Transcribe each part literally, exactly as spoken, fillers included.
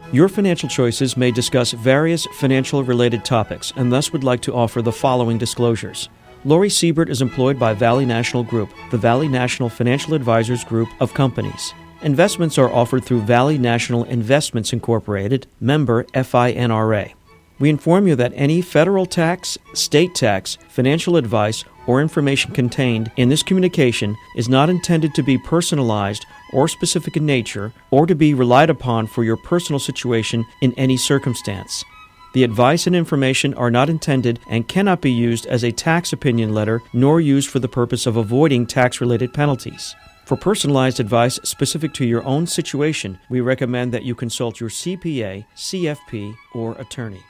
Your Financial Choices may discuss various financial-related topics and thus would like to offer the following disclosures. Lori Siebert is employed by Valley National Group, the Valley National Financial Advisors Group of companies. Investments are offered through Valley National Investments Incorporated, member F I N R A. We inform you that any federal tax, state tax, financial advice, or information contained in this communication is not intended to be personalized or specific in nature or to be relied upon for your personal situation in any circumstance. The advice and information are not intended and cannot be used as a tax opinion letter nor used for the purpose of avoiding tax-related penalties. For personalized advice specific to your own situation, we recommend that you consult your C P A, C F P, or attorney.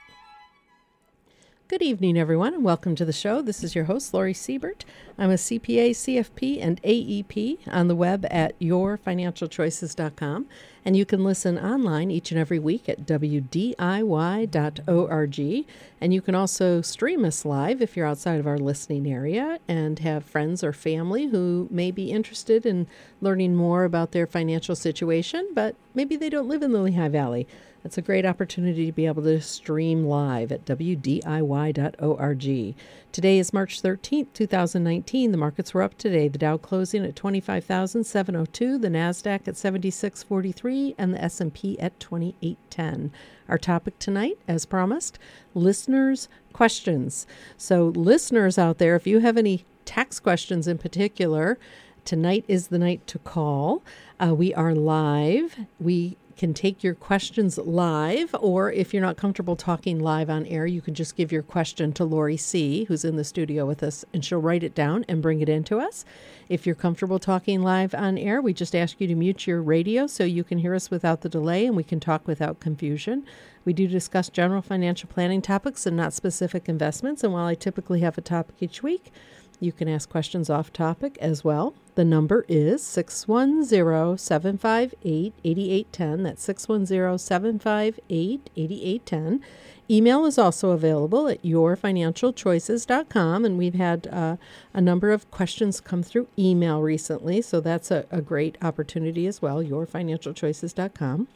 Good evening, everyone, and welcome to the show. This is your host, Lori Siebert. I'm a C P A, C F P, and A E P on the web at your financial choices dot com, and you can listen online each and every week at W D I Y dot org, and you can also stream us live if you're outside of our listening area and have friends or family who may be interested in learning more about their financial situation, but maybe they don't live in the Lehigh Valley. It's a great opportunity to be able to stream live at W D I Y dot org. Today is March thirteenth, twenty nineteen. The markets were up today. The Dow closing at twenty-five thousand seven hundred two, the NASDAQ at seventy-six forty-three, and the S and P at twenty-eight ten. Our topic tonight, as promised, listeners' questions. So listeners out there, if you have any tax questions in particular, tonight is the night to call. Uh, we are live. We can take your questions live, or if you're not comfortable talking live on air, you can just give your question to Lori C., who's in the studio with us, and she'll write it down and bring it in to us. If you're comfortable talking live on air, we just ask you to mute your radio so you can hear us without the delay and we can talk without confusion. We do discuss general financial planning topics and not specific investments, and while I typically have a topic each week, you can ask questions off topic as well. The number is six one zero, seven five eight, eight eight one zero. That's six one zero, seven five eight, eight eight one zero. Email is also available at your financial choices dot com, and we've had uh, a number of questions come through email recently, so that's a, a great opportunity as well, your financial choices dot com.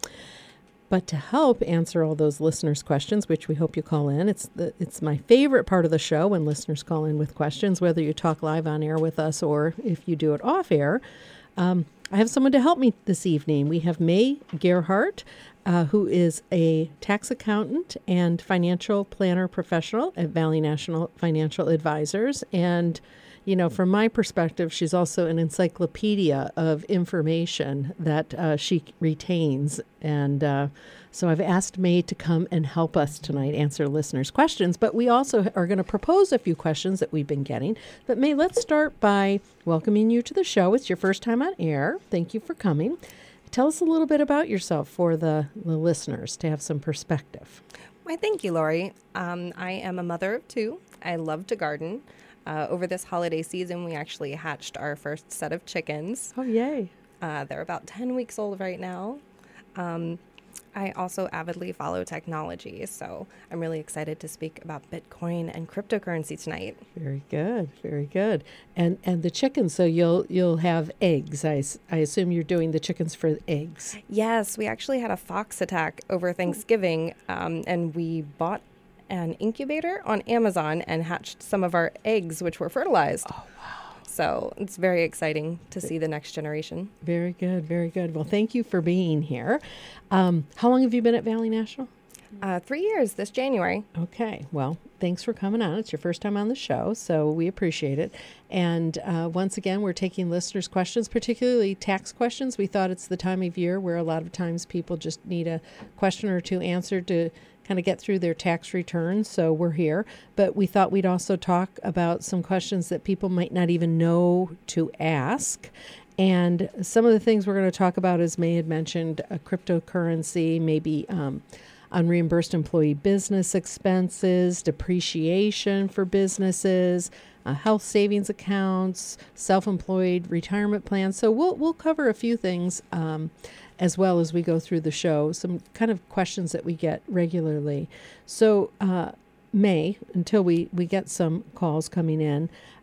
But to help answer all those listeners' questions, which we hope you call in, it's the, it's my favorite part of the show when listeners call in with questions, whether you talk live on air with us or if you do it off air. Um, I have someone to help me this evening. We have May Gerhardt, uh, who is a tax accountant and financial planner professional at Valley National Financial Advisors. And you know, from my perspective, she's also an encyclopedia of information that uh, she retains. And uh, so I've asked May to come and help us tonight answer listeners' questions. But we also are going to propose a few questions that we've been getting. But May, let's start by welcoming you to the show. It's your first time on air. Thank you for coming. Tell us a little bit about yourself for the, the listeners to have some perspective. Why, thank you, Lori. Um, I am a mother of two. I love to garden. Uh, over this holiday season, we actually hatched our first set of chickens. Oh, yay. Uh, they're about ten weeks old right now. Um, I also avidly follow technology, so I'm really excited to speak about Bitcoin and cryptocurrency tonight. Very good, very good. And and the chickens, so you'll you'll have eggs. I, I assume you're doing the chickens for eggs. Yes, we actually had a fox attack over Thanksgiving, um, and we bought an incubator on Amazon and hatched some of our eggs, which were fertilized. Oh, wow. So it's very exciting to see the next generation. Very good, very good. Well, thank you for being here. Um, how long have you been at Valley National? Uh, three years this January. Okay. Well, thanks for coming on. It's your first time on the show, so we appreciate it. And uh, once again, we're taking listeners' questions, particularly tax questions. We thought it's the time of year where a lot of times people just need a question or two answered to kind of get through their tax returns, so we're here. But we thought we'd also talk about some questions that people might not even know to ask. And some of the things we're going to talk about, as May had mentioned, a cryptocurrency, maybe um, unreimbursed employee business expenses, depreciation for businesses, uh, health savings accounts, self-employed retirement plans. So we'll we'll cover a few things um, as well as we go through the show, some kind of questions that we get regularly. So uh, May, until we, we get some calls coming in,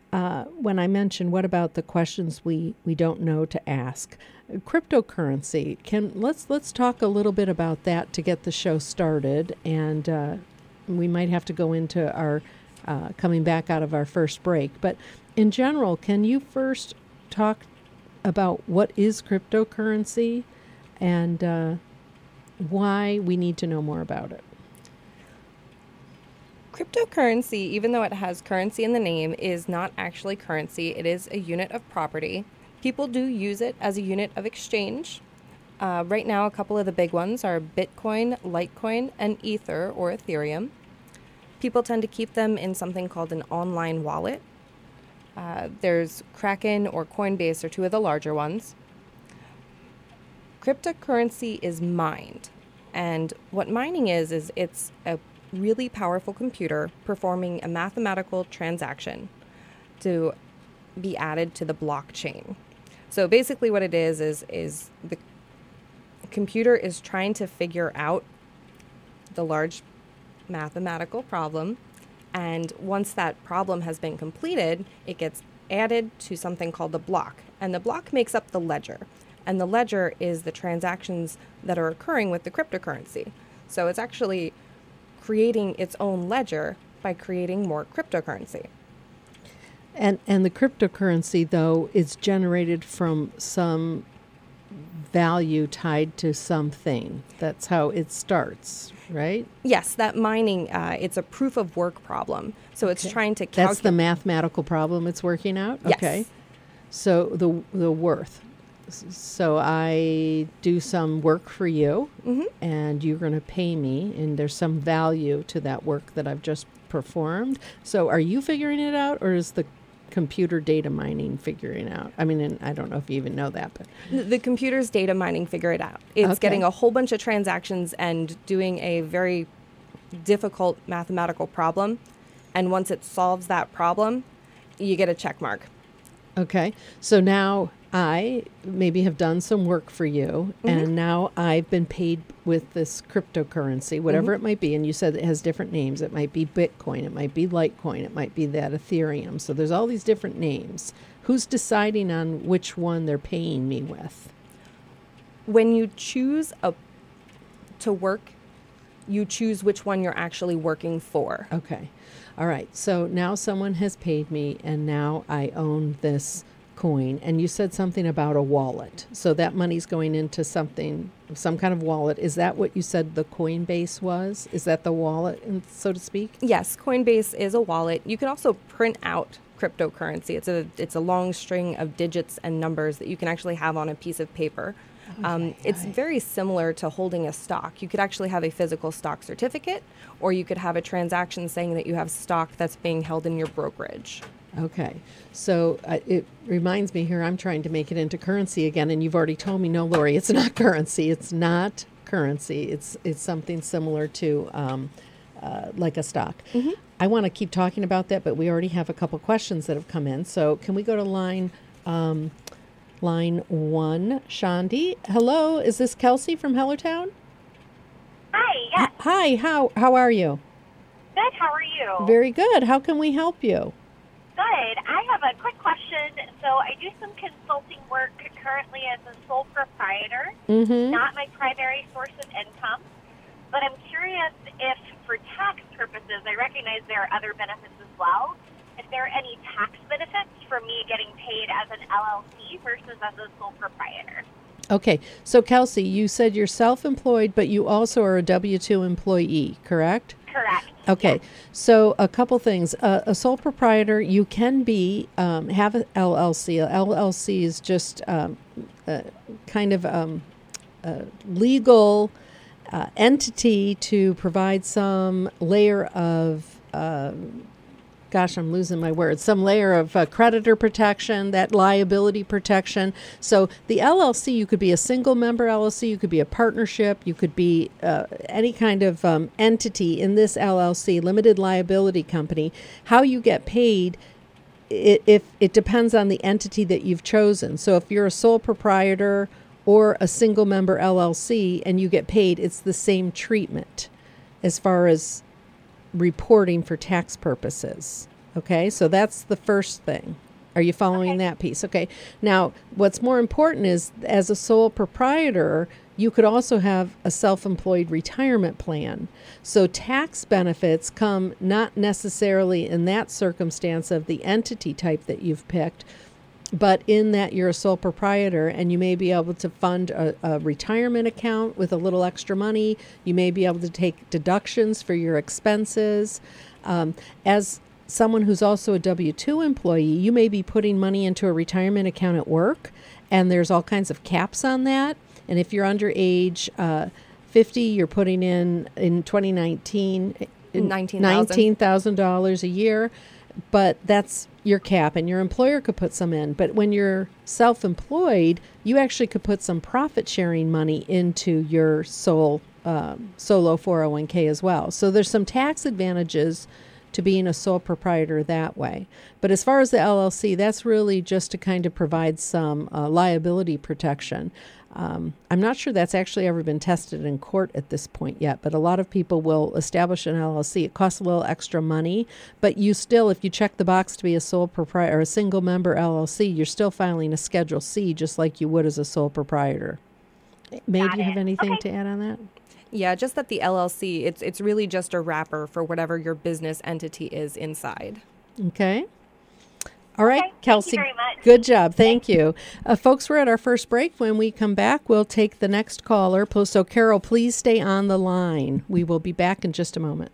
uh, when I mentioned what about the questions we, we don't know to ask, cryptocurrency. Can let's let's talk a little bit about that to get the show started, and uh, we might have to go into our uh, coming back out of our first break. But in general, can you first talk about what is cryptocurrency and uh, why we need to know more about it? Cryptocurrency, even though it has currency in the name, is not actually currency. It is a unit of property. People do use it as a unit of exchange. Uh, right now, a couple of the big ones are Bitcoin, Litecoin, and Ether or Ethereum. People tend to keep them in something called an online wallet. Uh, there's Kraken or Coinbase are two of the larger ones. Cryptocurrency is mined. And what mining is, is it's a really powerful computer performing a mathematical transaction to be added to the blockchain. So basically what it is, is, is the computer is trying to figure out the large mathematical problem. And once that problem has been completed, it gets added to something called the block. And the block makes up the ledger. And the ledger is the transactions that are occurring with the cryptocurrency. So it's actually creating its own ledger by creating more cryptocurrency. And and the cryptocurrency, though, is generated from some value tied to something. That's how it starts, right? Yes, that mining, uh, it's a proof of work problem. So it's Okay. trying to calculate. That's the mathematical problem it's working out? Yes. Okay. So the the worth. S- So I do some work for you, Mhm. and you're going to pay me, and there's some value to that work that I've just performed. So are you figuring it out, or is the computer data mining figuring out? I mean, and I don't know if you even know that, but The the computer's data mining figure it out. It's Okay. getting a whole bunch of transactions and doing a very difficult mathematical problem. And once it solves that problem, you get a check mark. okay. So now I maybe have done some work for you, and now I've been paid with this cryptocurrency, whatever it might be. And you said it has different names. It might be Bitcoin, it might be Litecoin, it might be that Ethereum. So there's all these different names. Who's deciding on which one they're paying me with? When you choose a to work, you choose which one you're actually working for. Okay. All right. So now someone has paid me, and now I own this coin. And you said something about a wallet. So that money's going into something, some kind of wallet. Is that what you said the Coinbase was? Is that the wallet, in- so to speak? Yes, Coinbase is a wallet. You can also print out cryptocurrency. It's a it's a long string of digits and numbers that you can actually have on a piece of paper. Um, it's right. very similar to holding a stock. You could actually have a physical stock certificate, or you could have a transaction saying that you have stock that's being held in your brokerage. Okay. So uh, it reminds me here, I'm trying to make it into currency again, and you've already told me, no, Lori, it's not currency. It's not currency. It's it's something similar to um, uh, like a stock. I want to keep talking about that, but we already have a couple questions that have come in. So can we go to line um, line one, Shandi? Hello, is this Kelsey from Hellertown? Hi, yes. Hi, how how are you? Good, how are you? Very good. How can we help you? Good. I have a quick question. So I do some consulting work currently as a sole proprietor, Mm-hmm. not my primary source of income. But I'm curious if, for tax purposes, I recognize there are other benefits as well. If there are any tax benefits for me getting paid as an L L C versus as a sole proprietor. Okay, so Kelsey, you said you're self-employed, but you also are a W two employee, correct? Correct. Okay, so a couple things. Uh, a sole proprietor, you can be um, have an L L C. A L L C is just um, uh, kind of um, a legal uh, entity to provide some layer of. Uh, Gosh, I'm losing my words. Some layer of uh, creditor protection, that liability protection. So the L L C, you could be a single member L L C, you could be a partnership, you could be uh, any kind of um, entity in this L L C, limited liability company. How you get paid, it, if it depends on the entity that you've chosen. So if you're a sole proprietor or a single member L L C and you get paid, it's the same treatment as far as reporting for tax purposes. Okay, so that's the first thing. Are you following Okay. that piece? Okay. Now, what's more important is as a sole proprietor, you could also have a self-employed retirement plan. So tax benefits come not necessarily in that circumstance of the entity type that you've picked, but in that you're a sole proprietor and you may be able to fund a, a retirement account with a little extra money. You may be able to take deductions for your expenses. Um, as someone who's also a W two employee, you may be putting money into a retirement account at work, and there's all kinds of caps on that. And if you're under age uh, fifty, you're putting in, in twenty nineteen, nineteen thousand dollars a year. But that's your cap, and your employer could put some in. But when you're self-employed, you actually could put some profit-sharing money into your sole um, solo four oh one k as well. So there's some tax advantages to being a sole proprietor that way. But as far as the L L C, that's really just to kind of provide some uh, liability protection. Um, I'm not sure that's actually ever been tested in court at this point yet, but a lot of people will establish an L L C. It costs a little extra money, but you still, if you check the box to be a sole proprietor or a single member L L C, you're still filing a Schedule C just like you would as a sole proprietor. May, Got do you have it. anything Okay. to add on that? Yeah, just that the L L C, it's it's really just a wrapper for whatever your business entity is inside. Okay. All right, Okay, thank you Kelsey. very much. Good job. Thank you. Uh, folks, we're at our first break. When we come back, we'll take the next caller. So, Carol, please stay on the line. We will be back in just a moment.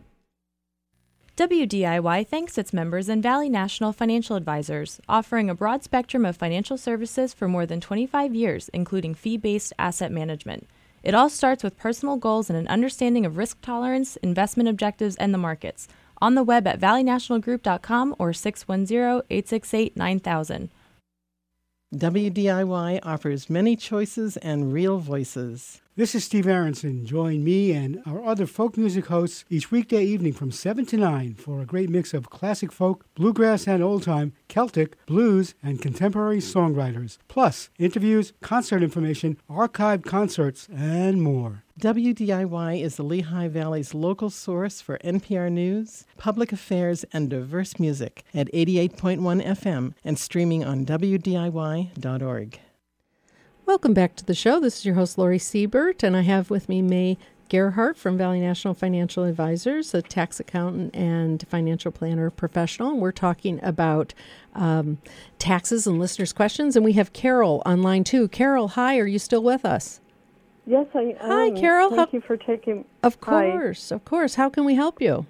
W D I Y thanks its members and Valley National Financial Advisors, offering a broad spectrum of financial services for more than twenty-five years, including fee-based asset management. It all starts with personal goals and an understanding of risk tolerance, investment objectives, and the markets. On the web at valley national group dot com or six one zero, eight six eight, nine thousand. W D I Y offers many choices and real voices. This is Steve Aronson. Join me and our other folk music hosts each weekday evening from seven to nine for a great mix of classic folk, bluegrass and old-time, Celtic, blues, and contemporary songwriters. Plus, interviews, concert information, archived concerts, and more. W D I Y is the Lehigh Valley's local source for N P R News, public affairs, and diverse music at eighty-eight point one F M and streaming on W D I Y dot org. Welcome back to the show. This is your host, Lori Siebert, and I have with me May Gerhardt from Valley National Financial Advisors, a tax accountant and financial planner professional. And we're talking about um, taxes and listeners' questions. And we have Carol online, too. Carol, hi. Are you still with us? Yes, I am. Hi, Carol. Thank How- you for taking. Of Hi. course, of course. How can we help you?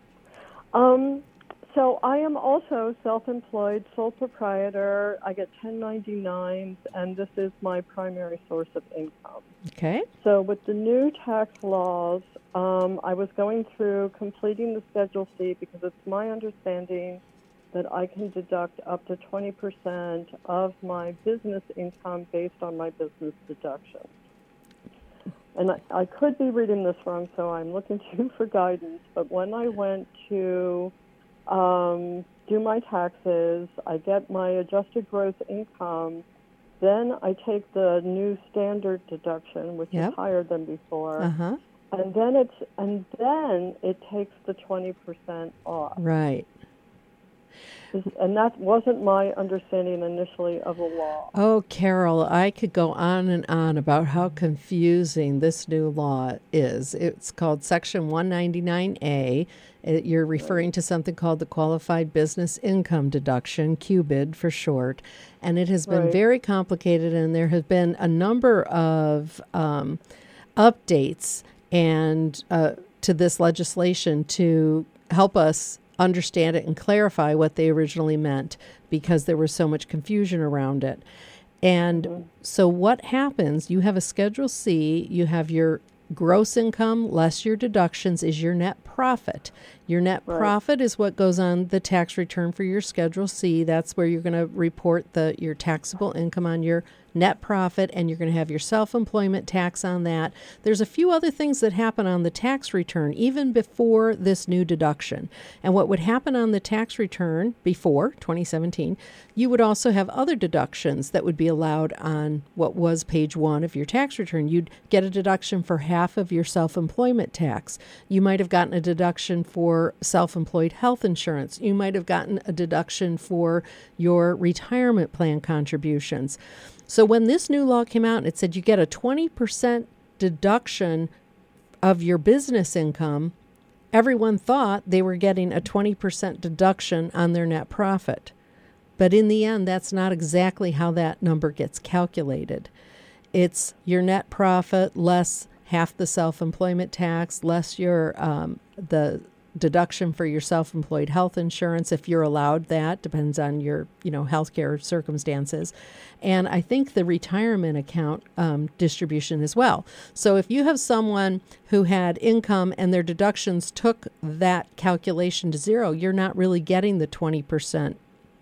Um, so I am also self-employed, sole proprietor. I get ten ninety-nines, and this is my primary source of income. Okay. So with the new tax laws, um, I was going through completing the Schedule C because it's my understanding that I can deduct up to twenty percent of my business income based on my business deductions. And I, I could be reading this wrong, so I'm looking to you for guidance. But when I went to um, do my taxes, I get my adjusted gross income. Then I take the new standard deduction, which Yep. is higher than before, Uh-huh. and then it's and then it takes the twenty percent off. Right. And that wasn't my understanding initially of the law. Oh, Carol, I could go on and on about how confusing this new law is. It's called Section one ninety-nine A. It, you're referring to something called the Qualified Business Income Deduction, Q B I D for short. And it has been Right. very complicated, and there have been a number of um, updates and uh, to this legislation to help us understand it and clarify what they originally meant, because there was so much confusion around it. And Mm-hmm. so what happens, you have a Schedule C, you have your gross income less your deductions is your net profit. Your net Right. profit is what goes on the tax return for your Schedule C. That's where you're going to report the your taxable income on your net profit, and you're going to have your self-employment tax on that. There's a few other things that happen on the tax return even before this new deduction. And what would happen on the tax return before twenty seventeen, you would also have other deductions that would be allowed on what was page one of your tax return. You'd get a deduction for half of your self-employment tax. You might have gotten a deduction for for self-employed health insurance. You might have gotten a deduction for your retirement plan contributions. So when this new law came out and it said you get a twenty percent deduction of your business income, everyone thought they were getting a twenty percent deduction on their net profit. But in the end, that's not exactly how that number gets calculated. It's your net profit less half the self-employment tax, less your um, the deduction for your self-employed health insurance, if you're allowed that, depends on your, you know, healthcare circumstances. And I think the retirement account um, distribution as well. So if you have someone who had income and their deductions took that calculation to zero, you're not really getting the twenty percent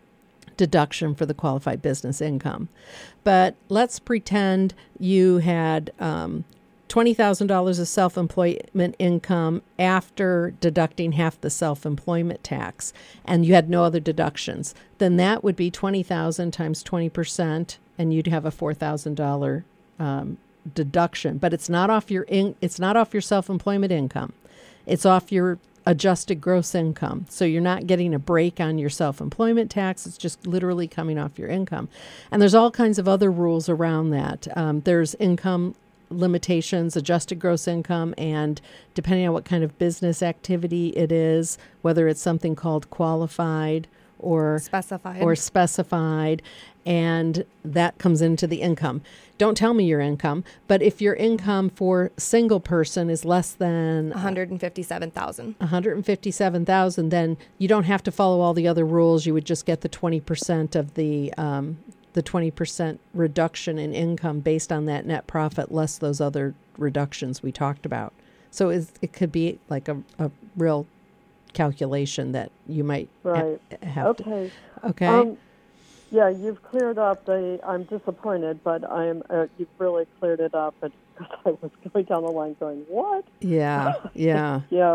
deduction for the qualified business income. But let's pretend you had um, twenty thousand dollars of self-employment income after deducting half the self-employment tax, and you had no other deductions. Then that would be twenty thousand dollars times twenty percent, and you'd have a four thousand dollars um, deduction. But it's not off your in, it's not off your self-employment income. It's off your adjusted gross income. So you're not getting a break on your self-employment tax. It's just literally coming off your income. And there's all kinds of other rules around that. Um, there's income limitations, adjusted gross income, and depending on what kind of business activity it is, whether it's something called qualified or specified or specified, and that comes into the income. Don't tell me your income, but if your income for single person is less than one hundred fifty-seven thousand one hundred fifty-seven thousand, then you don't have to follow all the other rules. You would just get the twenty percent of the um, the twenty percent reduction in income based on that net profit less those other reductions we talked about. So it's, it could be like a, a real calculation that you might right. ha- have okay. to. Okay. Um, yeah, you've cleared up the, I'm disappointed, but I'm, uh, you've really cleared it up because I was going down the line going, what? Yeah, yeah. yeah.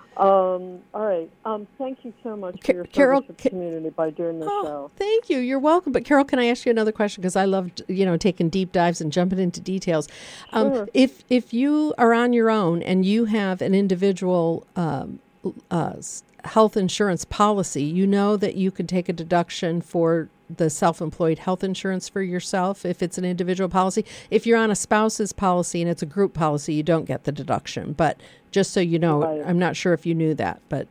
Um, all right. Um, thank you so much for your Carol, service to the community by doing this oh, show. Thank you. You're welcome. But Carol, can I ask you another question? Because I loved, you know, taking deep dives and jumping into details. Um, Sure. If if you are on your own and you have an individual um, uh, health insurance policy, you know that you can take a deduction for the self-employed health insurance for yourself if it's an individual policy. If you're on a spouse's policy and it's a group policy, you don't get the deduction. But just so you know, Right. I'm not sure if you knew that, but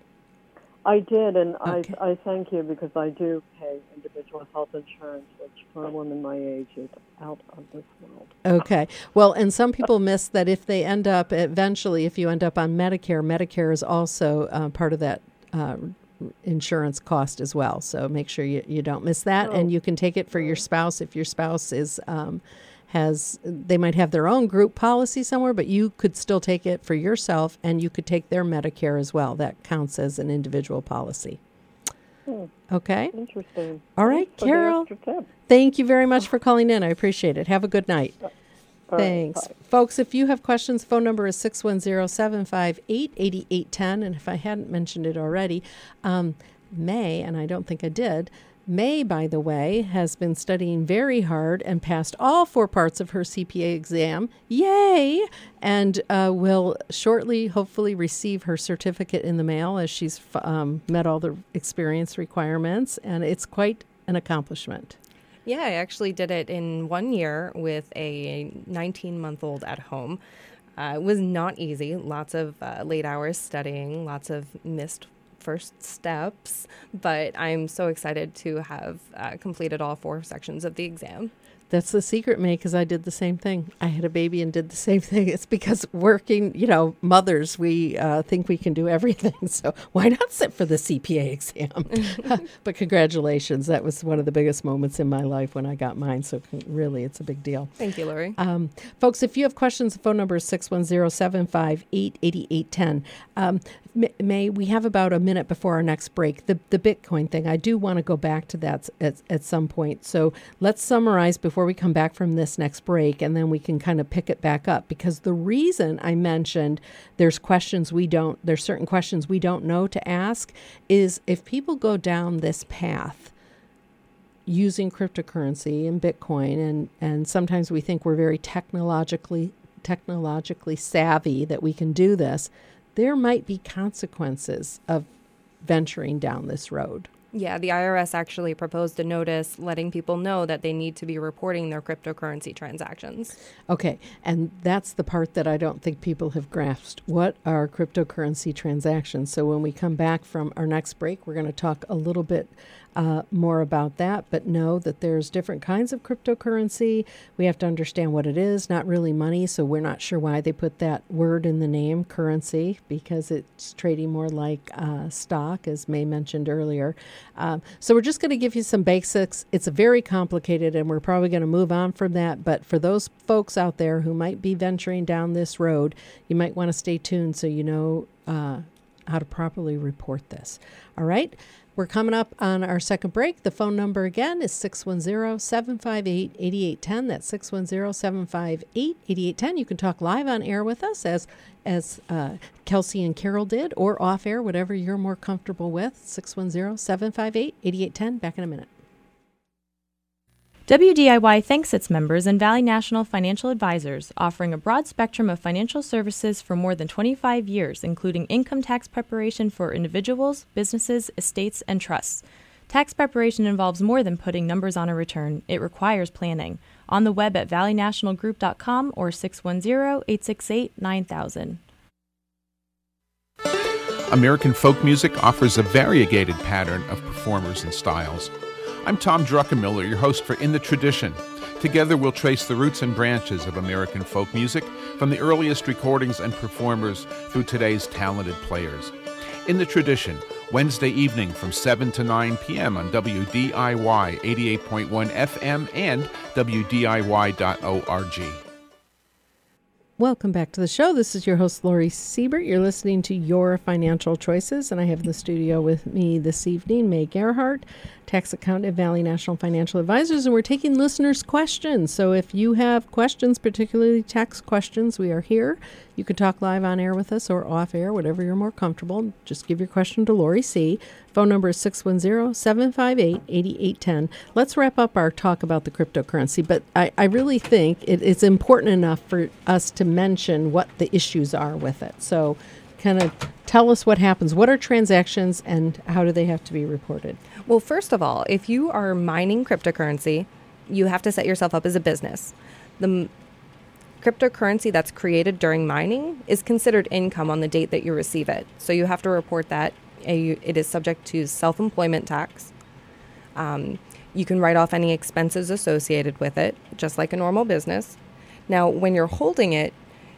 I did, and Okay. I, I thank you because I do pay individual health insurance, which for a woman my age is out of this world. okay. Well, and some people miss that if they end up, eventually, if you end up on Medicare, Medicare is also uh, part of that uh, insurance cost as well. So make sure you, you don't miss that. Oh. And you can take it for your spouse if your spouse is um, has, they might have their own group policy somewhere, but you could still take it for yourself and you could take their Medicare as well. That counts as an individual policy. Hmm. Okay. Interesting. All right, Thanks for the Carol. extra tip. Thank you very much for calling in. I appreciate it. Have a good night. All right, Thanks. bye. Folks, if you have questions, phone number is six one zero, seven five eight, eight eight one zero. And if I hadn't mentioned it already, um, May, and I don't think I did, May, by the way, has been studying very hard and passed all four parts of her C P A exam. Yay! And uh, will shortly, hopefully, receive her certificate in the mail as she's um, met all the experience requirements. And it's quite an accomplishment. Yeah, I actually did it in one year with a nineteen-month-old at home. Uh, it was not easy. Lots of uh, late hours studying, lots of missed first steps, but I'm so excited to have uh, completed all four sections of the exam. That's the secret, May, because I did the same thing. I had a baby and did the same thing. It's because working, you know, mothers, we uh, think we can do everything. So why not sit for the C P A exam? But congratulations. That was one of the biggest moments in my life when I got mine. So really, it's a big deal. Thank you, Lori. Um, folks, if you have questions, the phone number is six one zero, seven five eight, eight eight one zero. Um, May, we have about a minute before our next break. The the Bitcoin thing, I do want to go back to that at, at some point. So let's summarize before we come back from this next break, and then we can kind of pick it back up. Because the reason I mentioned there's questions we don't, there's certain questions we don't know to ask, is if people go down this path using cryptocurrency and Bitcoin, and, and sometimes we think we're very technologically technologically savvy that we can do this, there might be consequences of venturing down this road. Yeah, the I R S actually proposed a notice letting people know that they need to be reporting their cryptocurrency transactions. Okay, and that's the part that I don't think people have grasped. What are cryptocurrency transactions? So when we come back from our next break, we're going to talk a little bit uh, more about that, but know that there's different kinds of cryptocurrency. We have to understand what it is, not really money, so we're not sure why they put that word in the name, currency, because it's trading more like uh, stock, as May mentioned earlier. Um, so we're just going to give you some basics. It's very complicated, and we're probably going to move on from that, but for those folks out there who might be venturing down this road, you might want to stay tuned so you know uh, how to properly report this. All right? We're coming up on our second break. The phone number again is six one zero, seven five eight, eight eight one zero. That's six one zero, seven five eight, eight eight one zero. You can talk live on air with us as as uh, Kelsey and Carol did, or off air, whatever you're more comfortable with. six one zero, seven five eight, eight eight one zero. Back in a minute. W D I Y thanks its members and Valley National Financial Advisors, offering a broad spectrum of financial services for more than twenty-five years, including income tax preparation for individuals, businesses, estates, and trusts. Tax preparation involves more than putting numbers on a return. It requires planning. On the web at valley national group dot com or six one zero, eight six eight, nine thousand. American folk music offers a variegated pattern of performers and styles. I'm Tom Druckenmiller, your host for In the Tradition. Together we'll trace the roots and branches of American folk music from the earliest recordings and performers through today's talented players. In the Tradition, Wednesday evening from seven to nine p.m. on W D I Y eighty-eight point one F M and W D I Y dot org. Welcome back to the show. This is your host, Lori Siebert. You're listening to Your Financial Choices, and I have in the studio with me this evening May Gerhardt, tax accountant at Valley National Financial Advisors, and we're taking listeners' questions. So if you have questions, particularly tax questions, we are here. You can talk live on air with us or off air, whatever you're more comfortable. Just give your question to Lori C. Phone number is six one zero, seven five eight, eight eight one zero. Let's wrap up our talk about the cryptocurrency, but I, I really think it, it's important enough for us to mention what the issues are with it. So kind of tell us what happens. What are transactions and how do they have to be reported? Well, first of all, if you are mining cryptocurrency, you have to set yourself up as a business. The m- cryptocurrency that's created during mining is considered income on the date that you receive it. So you have to report that. It is subject to self-employment tax. Um, you can write off any expenses associated with it, just like a normal business. Now, when you're holding it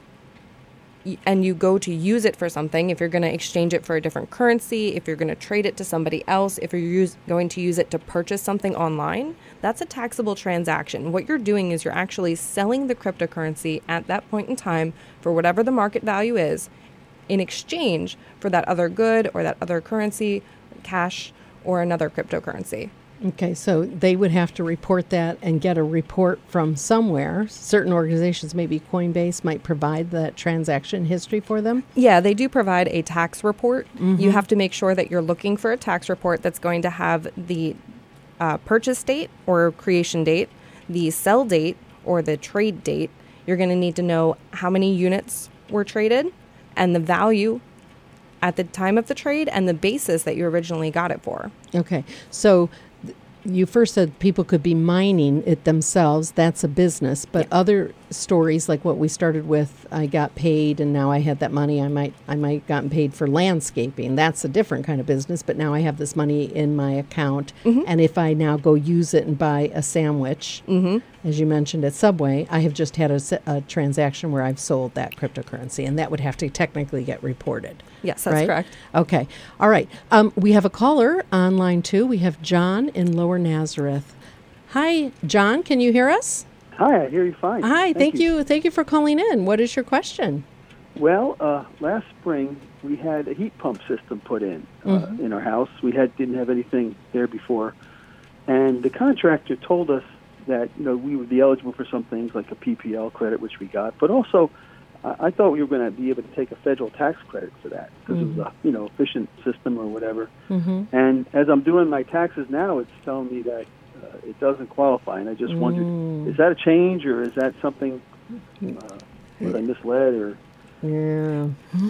and you go to use it for something, if you're going to exchange it for a different currency, if you're going to trade it to somebody else, if you're use, going to use it to purchase something online, that's a taxable transaction. What you're doing is you're actually selling the cryptocurrency at that point in time for whatever the market value is, in exchange for that other good or that other currency, cash, or another cryptocurrency. Okay, so they would have to report that and get a report from somewhere. Certain organizations, maybe Coinbase, might provide that transaction history for them. Yeah, they do provide a tax report. Mm-hmm. You have to make sure that you're looking for a tax report that's going to have the uh, purchase date or creation date, the sell date or the trade date. You're going to need to know how many units were traded and the value at the time of the trade and the basis that you originally got it for. Okay, so th- you first said people could be mining it themselves. That's a business. But Yeah. other stories like what we started with, I got paid and now I had that money. I might I might gotten paid for landscaping. That's a different kind of business. But now I have this money in my account. Mm-hmm. And if I now go use it and buy a sandwich, Mm-hmm. as you mentioned at Subway, I have just had a, se- a transaction where I've sold that cryptocurrency. And that would have to technically get reported. Yes, that's right? correct. Okay. All right. Um, we have a caller on line two. We have John in Lower Nazareth. Hi, John. Can you hear us? Hi, I hear you fine. Hi. Thank, you. Thank you for calling in. What is your question? Well, uh, last spring we had a heat pump system put in uh, Mhm. in our house. We had didn't have anything there before, and the contractor told us that you know we would be eligible for some things like a P P L credit, which we got, but also I, I thought we were going to be able to take a federal tax credit for that because Mhm. it was a you know efficient system or whatever. Mm-hmm. And as I'm doing my taxes now, it's telling me that uh, it doesn't qualify, and I just wondered, Mm. is that a change or is that something uh, was I misled or? Yeah.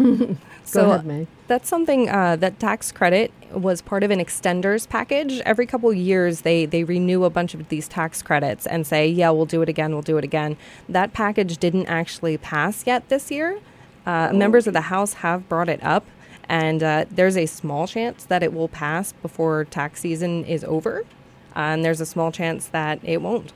So Go ahead, May. That's something uh, that tax credit was part of an extenders package. Every couple of years, they, they renew a bunch of these tax credits and say, yeah, we'll do it again, we'll do it again. That package didn't actually pass yet this year. Uh, oh. Members of the House have brought it up, and uh, there's a small chance that it will pass before tax season is over, uh, and there's a small chance that it won't.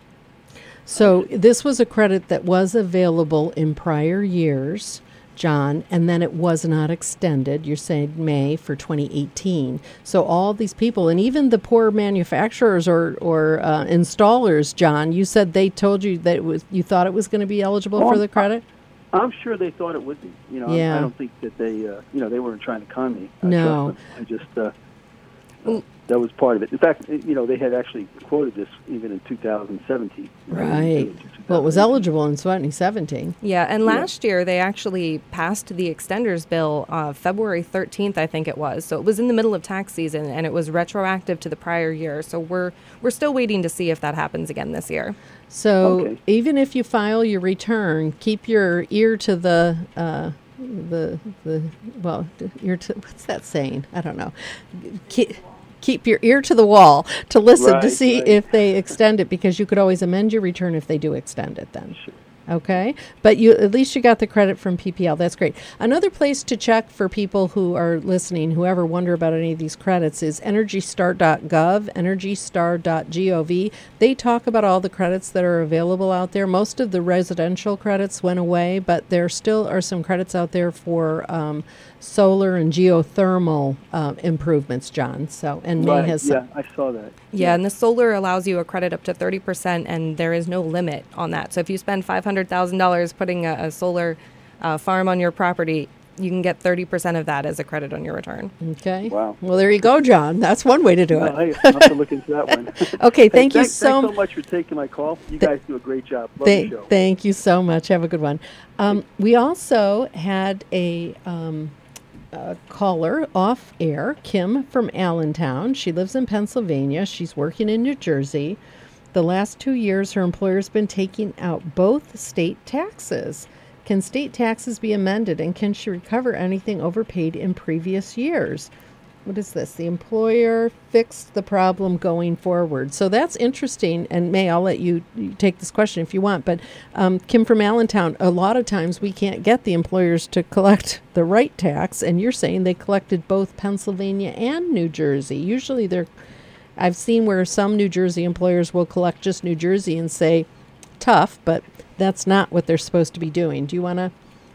So this was a credit that was available in prior years, John, and then it was not extended. You're saying May for twenty eighteen. So all these people, and even the poor manufacturers or or uh, installers, John, you said they told you that it was. You thought it was going to be eligible well, for the credit. I'm sure they thought it would be. You know, yeah. I don't think that they, uh, you know, they weren't trying to con me. I no, I just. Uh, uh, That was part of it. In fact, you know, they had actually quoted this even in two thousand seventeen. Right. Well, it was eligible in twenty seventeen. Yeah, and last yeah. year they actually passed the extenders bill uh, February thirteenth, I think it was. So it was in the middle of tax season, and it was retroactive to the prior year. So we're we're still waiting to see if that happens again this year. So okay. even if you file your return, keep your ear to the uh, the the well, ear to what's that saying? I don't know. Keep, Keep your ear to the wall to listen right, to see right. if they extend it, because you could always amend your return if they do extend it then. Sure. Okay? But you at least you got the credit from P P L. That's great. Another place to check for people who are listening, who ever wonder about any of these credits, is energy star dot gov, energy star dot gov. They talk about all the credits that are available out there. Most of the residential credits went away, but there still are some credits out there for um, solar and geothermal uh, improvements, John. So, and May right. has yeah, I saw that. Yeah, and the solar allows you a credit up to thirty percent, and there is no limit on that. So if you spend five hundred thousand dollars putting a, a solar uh, farm on your property, you can get thirty percent of that as a credit on your return. Okay. Wow. Well, there you go, John. That's one way to do well, it. Hey, I'll have to look into that one. Okay, thank hey, you thanks, so Thanks so much for taking my call. You th- guys do a great job. Love th- the show. Thank you so much. Have a good one. Um, we also had a... Um, Uh, caller off air, Kim from Allentown. She lives in Pennsylvania. She's working in New Jersey. The last two years, her employer's been taking out both state taxes. Can state taxes be amended, and can she recover anything overpaid in previous years? What is this? The employer fixed the problem going forward. So that's interesting. And May, I'll let you, you take this question if you want. But um, Kim from Allentown, a lot of times we can't get the employers to collect the right tax. And you're saying they collected both Pennsylvania and New Jersey. Usually they're, I've seen where some New Jersey employers will collect just New Jersey and say, tough, but that's not what they're supposed to be doing. Do you want to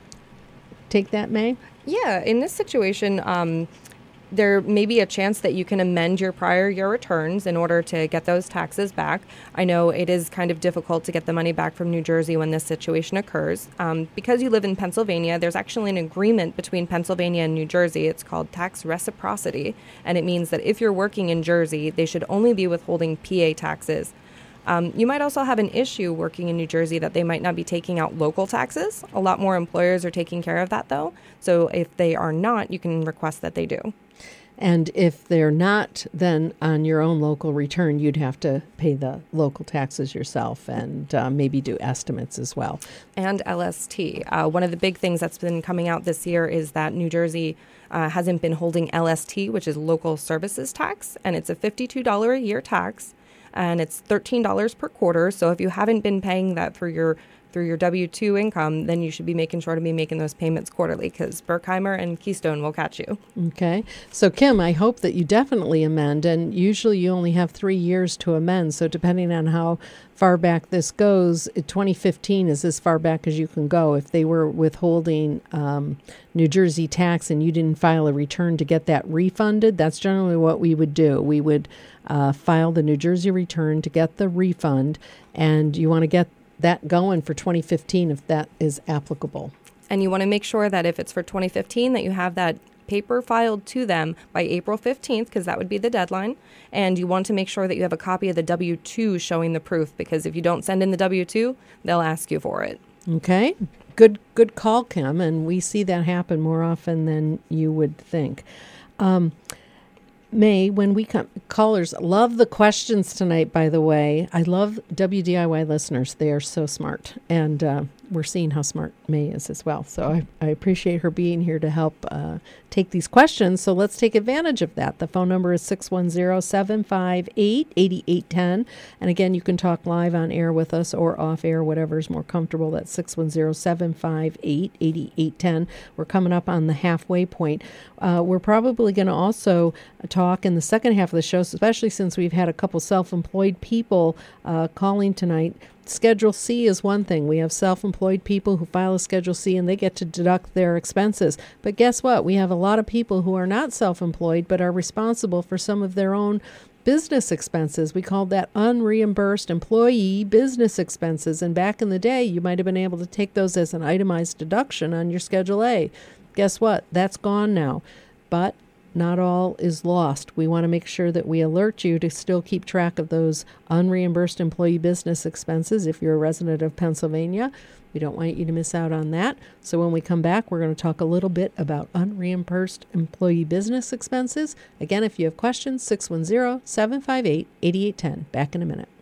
take that, May? Yeah, in this situation, um, there may be a chance that you can amend your prior year returns in order to get those taxes back. I know it is kind of difficult to get the money back from New Jersey when this situation occurs. Um, because you live in Pennsylvania, there's actually an agreement between Pennsylvania and New Jersey. It's called tax reciprocity, and it means that if you're working in Jersey, they should only be withholding P A taxes. Um, you might also have an issue working in New Jersey that they might not be taking out local taxes. A lot more employers are taking care of that, though. So if they are not, you can request that they do. And if they're not, then on your own local return, you'd have to pay the local taxes yourself and uh, maybe do estimates as well. And L S T. Uh, one of the big things that's been coming out this year is that New Jersey uh, hasn't been holding L S T, which is local services tax, and it's a fifty-two dollars a year tax, and it's thirteen dollars per quarter. So if you haven't been paying that through your through your W two income, then you should be making sure to be making those payments quarterly, because Berkheimer and Keystone will catch you. Okay. So, Kim, I hope that you definitely amend, and usually you only have three years to amend. So depending on how far back this goes, twenty fifteen is as far back as you can go. If they were withholding um, New Jersey tax and you didn't file a return to get that refunded, that's generally what we would do. We would uh, file the New Jersey return to get the refund, and you want to get that going for twenty fifteen if that is applicable. And you want to make sure that if it's for twenty fifteen that you have that paper filed to them by April fifteenth, because that would be the deadline. And you want to make sure that you have a copy of the W two showing the proof, because if you don't send in the W two, they'll ask you for it. Okay. Good good call, Kim, and we see that happen more often than you would think. Um, May, when we come, callers love the questions tonight, by the way. I love W D I Y listeners. They are so smart. And uh, we're seeing how smart May is as well. So I, I appreciate her being here to help uh, take these questions. So let's take advantage of that. The phone number is six one zero, seven five eight, eight eight one zero. And again, you can talk live on air with us or off air, whatever is more comfortable. That's six one zero, seven five eight, eight eight one zero. We're coming up on the halfway point. Uh, we're probably going to also talk in the second half of the show, especially since we've had a couple self-employed people uh, calling tonight. Schedule C is one thing. We have self-employed people who file a Schedule C and they get to deduct their expenses. But guess what? We have a lot of people who are not self-employed but are responsible for some of their own business expenses. We called that unreimbursed employee business expenses. And back in the day, you might have been able to take those as an itemized deduction on your Schedule A. Guess what? That's gone now. But not all is lost. We want to make sure that we alert you to still keep track of those unreimbursed employee business expenses if you're a resident of Pennsylvania. We don't want you to miss out on that. So when we come back, we're going to talk a little bit about unreimbursed employee business expenses. Again, if you have questions, six one zero, seven five eight, eight eight one zero. Back in a minute.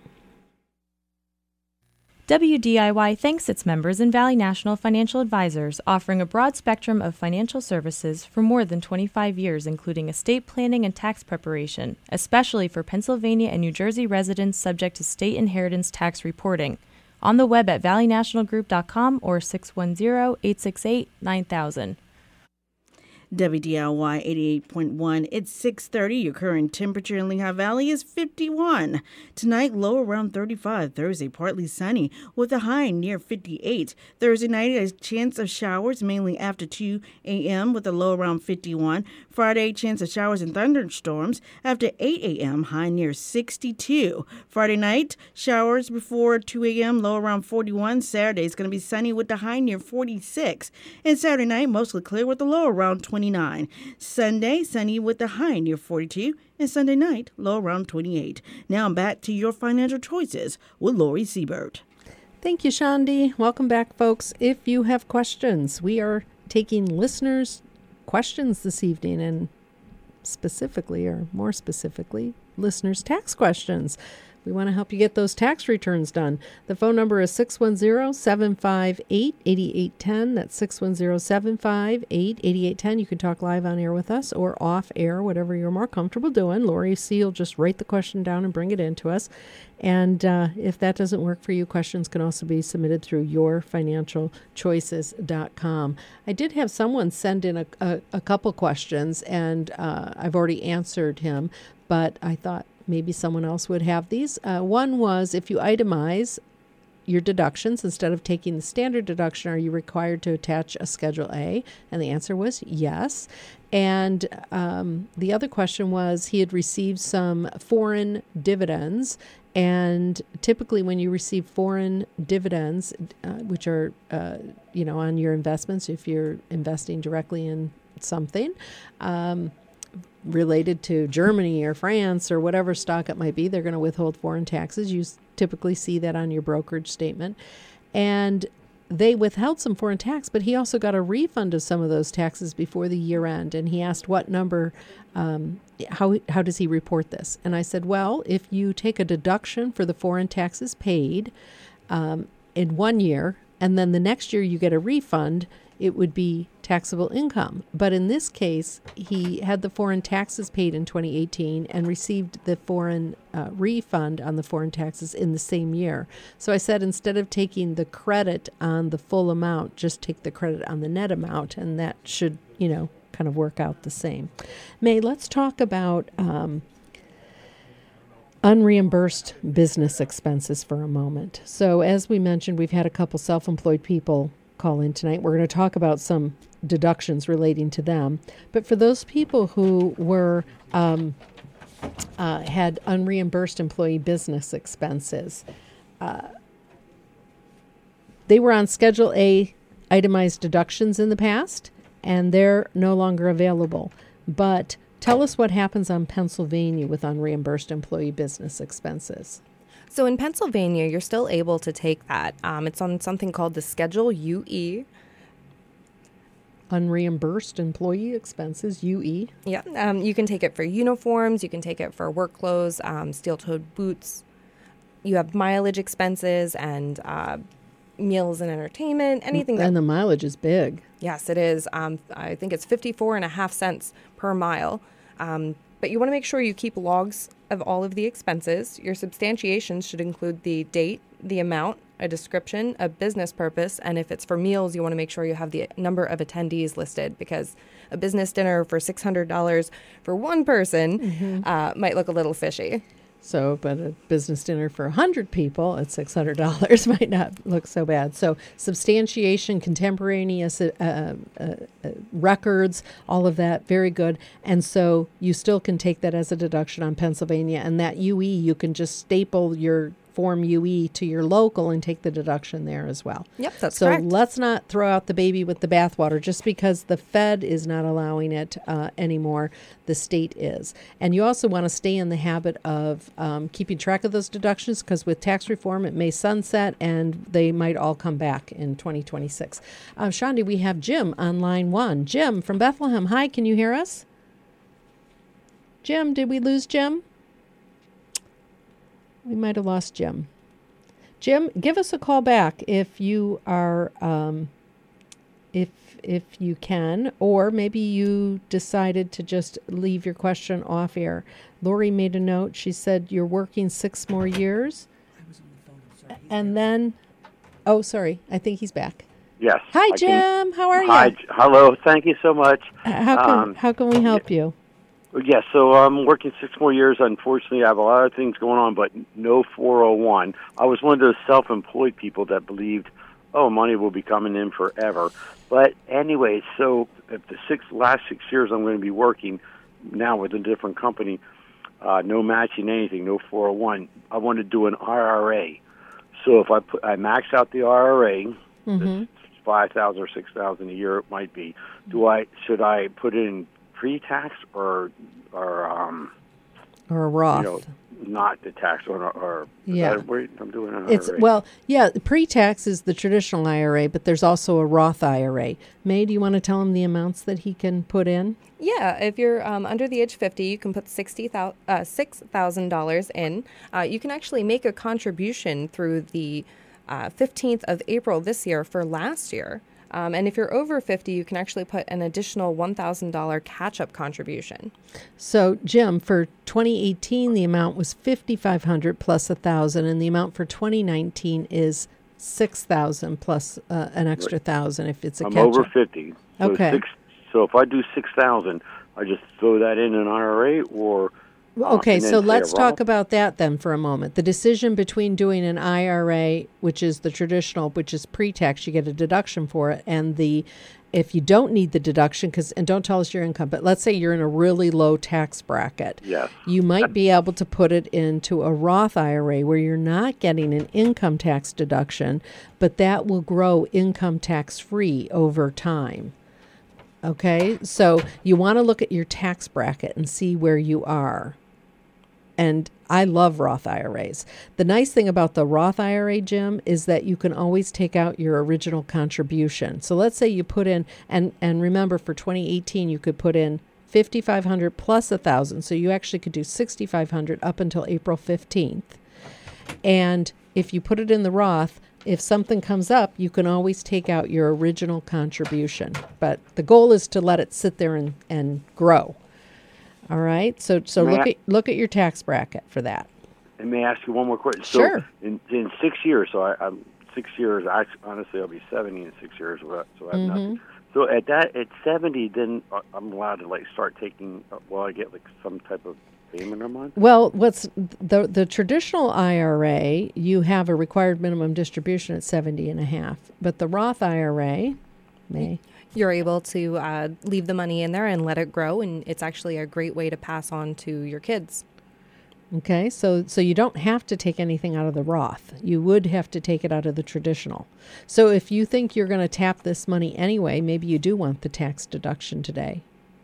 W D I Y thanks its members and Valley National Financial Advisors, offering a broad spectrum of financial services for more than twenty-five years, including estate planning and tax preparation, especially for Pennsylvania and New Jersey residents subject to state inheritance tax reporting. On the web at valley national group dot com or six one zero, eight six eight, nine thousand. W D I Y eighty-eight point one. It's six thirty. Your current temperature in Lehigh Valley is fifty-one. Tonight, low around thirty-five. Thursday, partly sunny with a high near fifty-eight. Thursday night, a chance of showers mainly after two a.m. with a low around fifty-one. Friday, chance of showers and thunderstorms after eight a.m. high near sixty-two. Friday night, showers before two a.m. low around forty-one. Saturday is going to be sunny with the high near forty-six. And Saturday night, mostly clear with a low around twenty-nine. Sunday, sunny with a high near forty-two, and Sunday night, low around twenty-eight. Now back to your financial choices with Lori Siebert. Thank you, Shandi. Welcome back, folks. If you have questions, we are taking listeners' questions this evening, and specifically, or more specifically, listeners' tax questions. We want to help you get those tax returns done. The phone number is six one zero, seven five eight, eight eight one zero. That's six one zero, seven five eight, eight eight one zero. You can talk live on air with us or off air, whatever you're more comfortable doing. Lori C. will just write the question down and bring it in to us. And uh, if that doesn't work for you, questions can also be submitted through your financial choices dot com. I did have someone send in a, a, a couple questions, and uh, I've already answered him, but I thought maybe someone else would have these. Uh, one was, if you itemize your deductions, instead of taking the standard deduction, are you required to attach a Schedule A? And the answer was yes. And um, the other question was, he had received some foreign dividends. And typically when you receive foreign dividends, uh, which are, uh, you know, on your investments, if you're investing directly in something, um, related to Germany or France or whatever stock it might be, they're going to withhold foreign taxes. You typically see that on your brokerage statement. And they withheld some foreign tax, but he also got a refund of some of those taxes before the year end. And he asked what number, um, how, how does he report this? And I said, well, if you take a deduction for the foreign taxes paid um, in one year, and then the next year you get a refund, it would be taxable income. But in this case, he had the foreign taxes paid in twenty eighteen and received the foreign uh, refund on the foreign taxes in the same year. So I said, instead of taking the credit on the full amount, just take the credit on the net amount, and that should, you know, kind of work out the same. May, let's talk about um, unreimbursed business expenses for a moment. So as we mentioned, we've had a couple self-employed people call in tonight. We're going to talk about some deductions relating to them. But for those people who were um, uh, had unreimbursed employee business expenses, uh, they were on Schedule A itemized deductions in the past, and they're no longer available. But tell us what happens on Pennsylvania with unreimbursed employee business expenses. So in Pennsylvania, you're still able to take that. Um, it's on something called the Schedule U E. Unreimbursed employee expenses, U E. Yeah, um, you can take it for uniforms. You can take it for work clothes, um, steel-toed boots. You have mileage expenses and uh, meals and entertainment, anything. And that, the mileage is big. Yes, it is. Um, I think it's fifty-four and a half cents per mile. Um, but you want to make sure you keep logs of all of the expenses. Your substantiation should include the date, the amount, a description, a business purpose, and if it's for meals, you want to make sure you have the number of attendees listed, because a business dinner for six hundred dollars for one person mm-hmm. uh, might look a little fishy. So, but a business dinner for one hundred people at six hundred dollars might not look so bad. So, substantiation, contemporaneous uh, uh, uh, records, all of that, very good. And so you still can take that as a deduction on Pennsylvania. And that U E, you can just staple your Form U E to your local and take the deduction there as well. Yep, that's so correct. So let's not throw out the baby with the bathwater just because the Fed is not allowing it uh, anymore. The state is. And you also want to stay in the habit of um, keeping track of those deductions, because with tax reform, it may sunset and they might all come back in twenty twenty-six. Uh, Shandi, we have Jim on line one. Jim from Bethlehem. Hi, can you hear us? Jim, did we lose Jim? We might have lost Jim. Jim, give us a call back if you are, um, if if you can, or maybe you decided to just leave your question off air. Lori made a note. She said you're working six more years, and then, oh, sorry, I think he's back. Yes. Hi, I Jim. Can, how are hi, you? Hello. Thank you so much. How can um, how can we help you? Yes, so I'm working six more years. Unfortunately, I have a lot of things going on, but no four oh one. I was one of those self-employed people that believed, oh, money will be coming in forever. But anyway, so if the six last six years I'm going to be working now with a different company, uh, no matching anything, no four oh one. I want to do an I R A. So if I put, I max out the I R A, mm-hmm. five thousand or six thousand a year it might be. Do I should I put it in pre-tax or or um or a Roth, you know, not the tax or or yeah that, wait, I'm doing an it's I R A. Well, yeah, pre-tax is the traditional I R A, but there's also a Roth I R A. May, do you want to tell him the amounts that he can put in? Yeah, if you're um, under the age fifty, you can put sixty thousand uh, six thousand dollars in. Uh, you can actually make a contribution through the uh, fifteenth of April this year for last year. Um, and if you're over fifty, you can actually put an additional one thousand dollars catch-up contribution. So, Jim, for twenty eighteen, the amount was five thousand five hundred dollars plus one thousand dollars, and the amount for twenty nineteen is six thousand dollars plus uh, an extra one thousand dollars if it's a I'm catch-up. over fifty. So okay. Six, so if I do six thousand dollars, I just throw that in an I R A or... Okay, uh, so let's talk about that then for a moment. The decision between doing an I R A, which is the traditional, which is pre-tax, you get a deduction for it, and the if you don't need the deduction, because and don't tell us your income, but let's say you're in a really low tax bracket, yes. you might be able to put it into a Roth I R A where you're not getting an income tax deduction, but that will grow income tax free over time. Okay, so you want to look at your tax bracket and see where you are. And I love Roth I R As. The nice thing about the Roth I R A, Jim, is that you can always take out your original contribution. So let's say you put in, and, and remember for twenty eighteen, you could put in five thousand five hundred dollars plus one thousand dollars. So you actually could do six thousand five hundred dollars up until April fifteenth. And if you put it in the Roth, if something comes up, you can always take out your original contribution. But the goal is to let it sit there and, and grow. All right. So so may look I, at look at your tax bracket for that. And may I ask you one more question? Sure. So in, in six years, so I, I'm six years. I honestly, I'll be seventy in six years. So I have mm-hmm. nothing. So at that, at seventy, then I'm allowed to like start taking. Well, I get like some type of payment a month. Well, what's the the traditional I R A? You have a required minimum distribution at seventy and a half, but the Roth I R A may. You're able to uh, leave the money in there and let it grow, and it's actually a great way to pass on to your kids. Okay, so so you don't have to take anything out of the Roth. You would have to take it out of the traditional. So if you think you're going to tap this money anyway, maybe you do want the tax deduction today.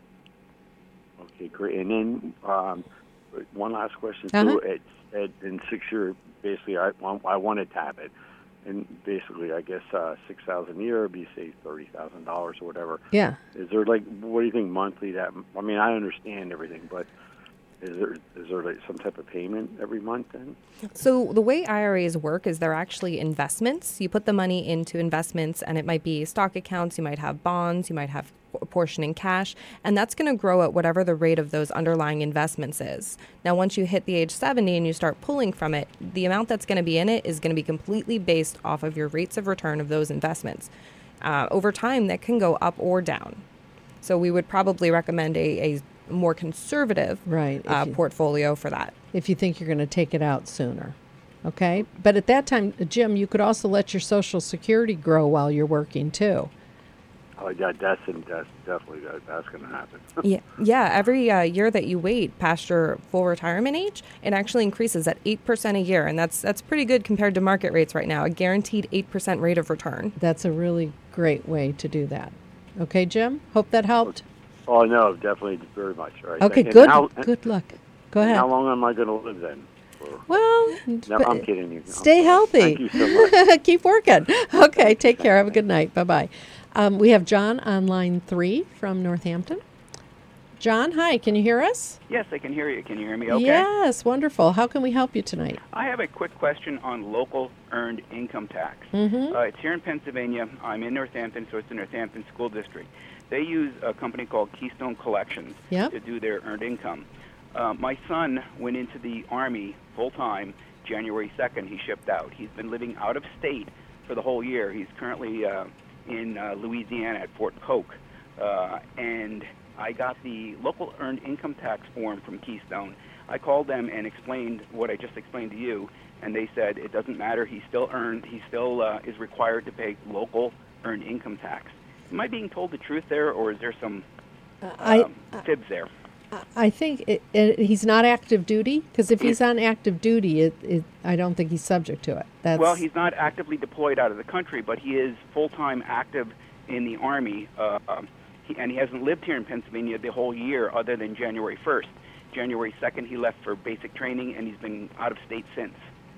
Okay, great. And then um, one last question. Uh-huh. So at, at, in six years, basically, I, I want to tap it. And basically, I guess uh, six thousand a year would be say thirty thousand dollars or whatever. Yeah. Is there like what do you think monthly? That I mean, I understand everything, but is there is there like some type of payment every month then? So the way I R As work is they're actually investments. You put the money into investments, and it might be stock accounts, you might have bonds, you might have a portion in cash, and that's going to grow at whatever the rate of those underlying investments is. Now, once you hit the age seventy and you start pulling from it, the amount that's going to be in it is going to be completely based off of your rates of return of those investments. Uh, over time, that can go up or down. So we would probably recommend a, a more conservative right, uh, you, portfolio for that. If you think you're going to take it out sooner. Okay? But at that time, Jim, you could also let your Social Security grow while you're working too. Oh, yeah, that's, that's definitely that, that's going to happen. yeah, yeah. Every uh, year that you wait past your full retirement age, it actually increases at eight percent a year, and that's that's pretty good compared to market rates right now. A guaranteed eight percent rate of return. That's a really great way to do that. Okay, Jim. Hope that helped. Oh no, definitely very much. All right. Okay, and good. How, good luck. Go ahead. How long am I going to live then? Or, well, no, I'm kidding you. Stay healthy. Thank you so much. Keep working. Okay, take care. Have a good night. Bye bye. Um, we have John on line three from Northampton. John, hi. Can you hear us? Yes, I can hear you. Can you hear me okay? Yes, wonderful. How can we help you tonight? I have a quick question on local earned income tax. Mm-hmm. Uh, it's here in Pennsylvania. I'm in Northampton, so it's the Northampton School District. They use a company called Keystone Collections yep. to do their earned income. Uh, my son went into the Army full-time January second. He shipped out. He's been living out of state for the whole year. He's currently uh, in uh, Louisiana at Fort Polk. Uh, and I got the local earned income tax form from Keystone. I called them and explained what I just explained to you, and they said it doesn't matter. He still earned. He still uh, is required to pay local earned income tax. Am I being told the truth there, or is there some um, I, fibs there? I think it, it, he's not active duty, because if he's on active duty, it, it, I don't think he's subject to it. That's well, he's not actively deployed out of the country, but he is full-time active in the Army, uh, um, he, and he hasn't lived here in Pennsylvania the whole year other than January first. January second, he left for basic training, and he's been out of state since.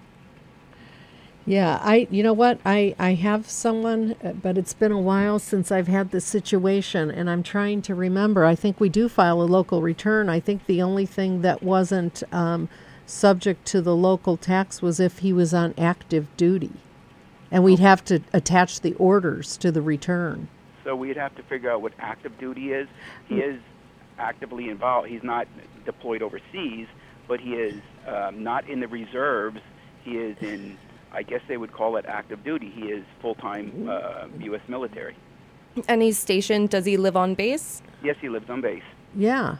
Yeah, I. You know what? I, I have someone, but it's been a while since I've had this situation, and I'm trying to remember. I think we do file a local return. I think the only thing that wasn't um, subject to the local tax was if he was on active duty, and we'd have to attach the orders to the return. So we'd have to figure out what active duty is. He is actively involved. He's not deployed overseas, but he is um, not in the reserves. He is in, I guess they would call it active duty. He is full-time uh, U S military. And he's stationed, does he live on base? Yes, he lives on base. Yeah.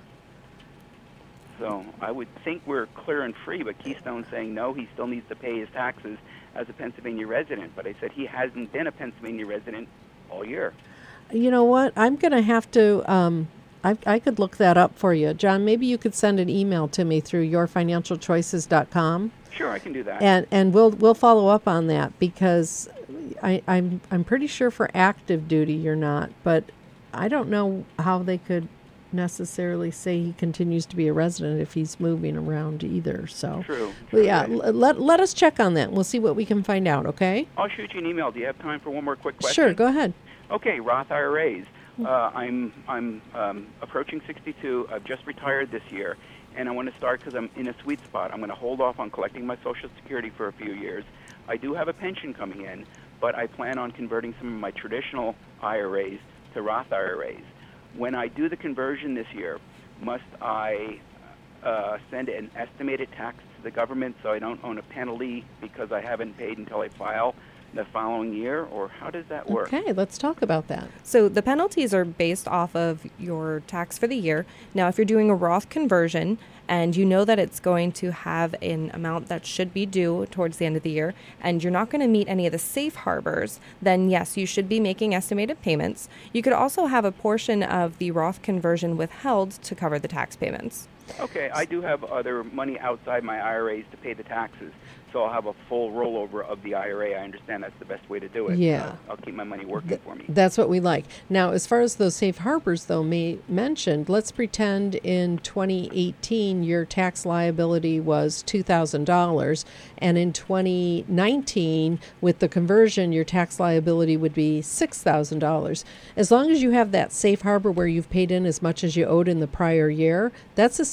So I would think we're clear and free, but Keystone's saying no, he still needs to pay his taxes as a Pennsylvania resident. But I said he hasn't been a Pennsylvania resident all year. You know what? I'm going to have to, um, I, I could look that up for you. John, maybe you could send an email to me through your financial choices dot com. Sure, I can do that. And and we'll we'll follow up on that, because I, I'm I'm pretty sure for active duty you're not, but I don't know how they could necessarily say he continues to be a resident if he's moving around either. So true. Well, yeah, l- let let us check on that. We'll see what we can find out. Okay. I'll shoot you an email. Do you have time for one more quick question? Sure. Go ahead. Okay, Roth I R As. Uh, I'm I'm um, approaching sixty-two. I've just retired this year, and I want to start because I'm in a sweet spot. I'm going to hold off on collecting my Social Security for a few years. I do have a pension coming in, but I plan on converting some of my traditional I R As to Roth I R As. When I do the conversion this year, must I uh, send an estimated tax to the government so I don't own a penalty because I haven't paid until I file the following year, or how does that work? Okay, let's talk about that. So the penalties are based off of your tax for the year. Now, if you're doing a Roth conversion and you know that it's going to have an amount that should be due towards the end of the year, and you're not going to meet any of the safe harbors, then yes, you should be making estimated payments. You could also have a portion of the Roth conversion withheld to cover the tax payments. Okay, I do have other money outside my I R As to pay the taxes, so I'll have a full rollover of the I R A. I understand that's the best way to do it. Yeah. Uh, I'll keep my money working Th- for me. That's what we like. Now, as far as those safe harbors, though, May mentioned, let's pretend in twenty eighteen your tax liability was two thousand dollars, and in twenty nineteen, with the conversion, your tax liability would be six thousand dollars. As long as you have that safe harbor where you've paid in as much as you owed in the prior year, that's a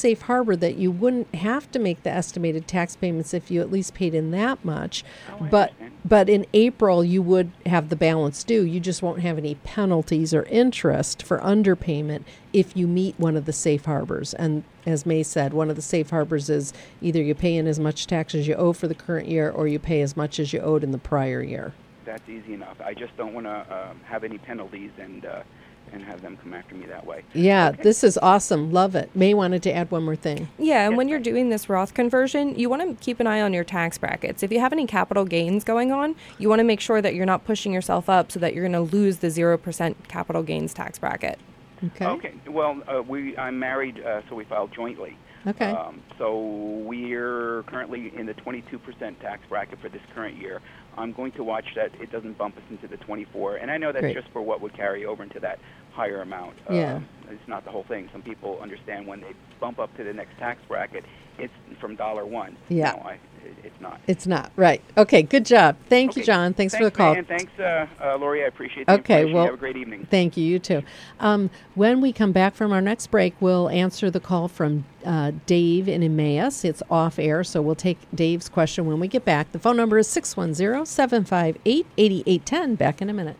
safe harbor that you wouldn't have to make the estimated tax payments if you at least paid in that much. Oh, but but in April, you would have the balance due. You just won't have any penalties or interest for underpayment if you meet one of the safe harbors. And as May said, one of the safe harbors is either you pay in as much tax as you owe for the current year or you pay as much as you owed in the prior year. That's easy enough. I just don't want to uh, have any penalties and uh, and have them come after me that way. Yeah, okay. This is awesome. Love it. May wanted to add one more thing. Yeah, and Yes, when you're doing this Roth conversion, you want to keep an eye on your tax brackets. If you have any capital gains going on, you want to make sure that you're not pushing yourself up so that you're going to lose the zero percent capital gains tax bracket. Okay. Okay. Well, uh, we I'm married, uh, so we filed jointly. Okay. Um, so we're currently in the twenty-two percent tax bracket for this current year. I'm going to watch that it doesn't bump us into the twenty-four, and I know that's Great. just for what would carry over into that higher amount. Yeah. Um, it's not the whole thing. Some people understand when they bump up to the next tax bracket, it's from dollar one. Yeah. No, I, it, it's not. It's not. Right. Okay, good job. Thank Okay. you, John. Thanks, Thanks for the call. Man. Thanks, uh, uh, Lori. I appreciate the Okay, information. well, Have a great evening. Thank you. You too. Um, when we come back from our next break, we'll answer the call from uh, Dave in Emmaus. It's off air, so we'll take Dave's question when we get back. The phone number is six one zero, seven five eight, eight eight one zero. Back in a minute.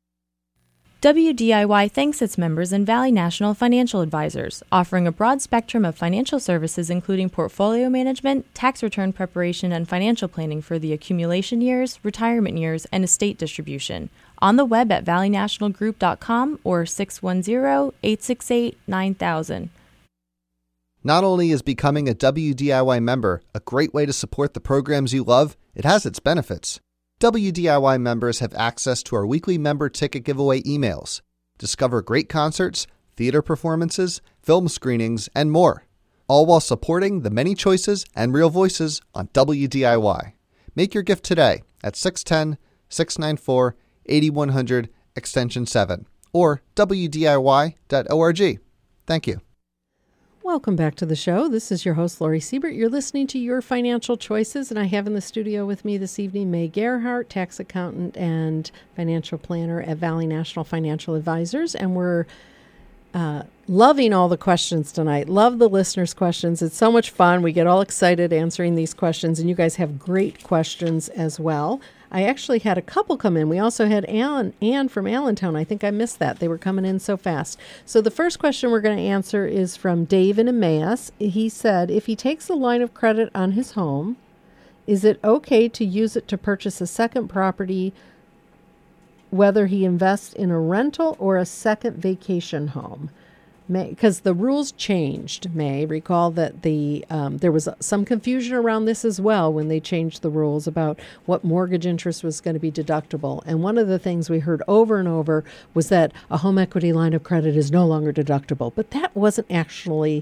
W D I Y thanks its members and Valley National Financial Advisors, offering a broad spectrum of financial services including portfolio management, tax return preparation, and financial planning for the accumulation years, retirement years, and estate distribution. On the web at valley national group dot com or six one zero, eight six eight, nine thousand. Not only is becoming a W D I Y member a great way to support the programs you love, it has its benefits. W D I Y members have access to our weekly member ticket giveaway emails. Discover great concerts, theater performances, film screenings, and more, all while supporting the many choices and real voices on W D I Y. Make your gift today at six one zero, six nine four, eight one zero zero extension seven or W D I Y dot org. Thank you. Welcome back to the show. This is your host, Lori Siebert. You're listening to Your Financial Choices, and I have in the studio with me this evening May Gerhardt, tax accountant and financial planner at Valley National Financial Advisors, and we're uh, loving all the questions tonight. Love the listeners' questions. It's so much fun. We get all excited answering these questions, and you guys have great questions as well. I actually had a couple come in. We also had Alan, Ann from Allentown. I think I missed that. They were coming in so fast. So the first question we're going to answer is from Dave in Emmaus. He said, if he takes a line of credit on his home, is it okay to use it to purchase a second property, whether he invests in a rental or a second vacation home? Because the rules changed, May. Recall that the um, there was some confusion around this as well when they changed the rules about what mortgage interest was going to be deductible. And one of the things we heard over and over was that a home equity line of credit is no longer deductible. But that wasn't actually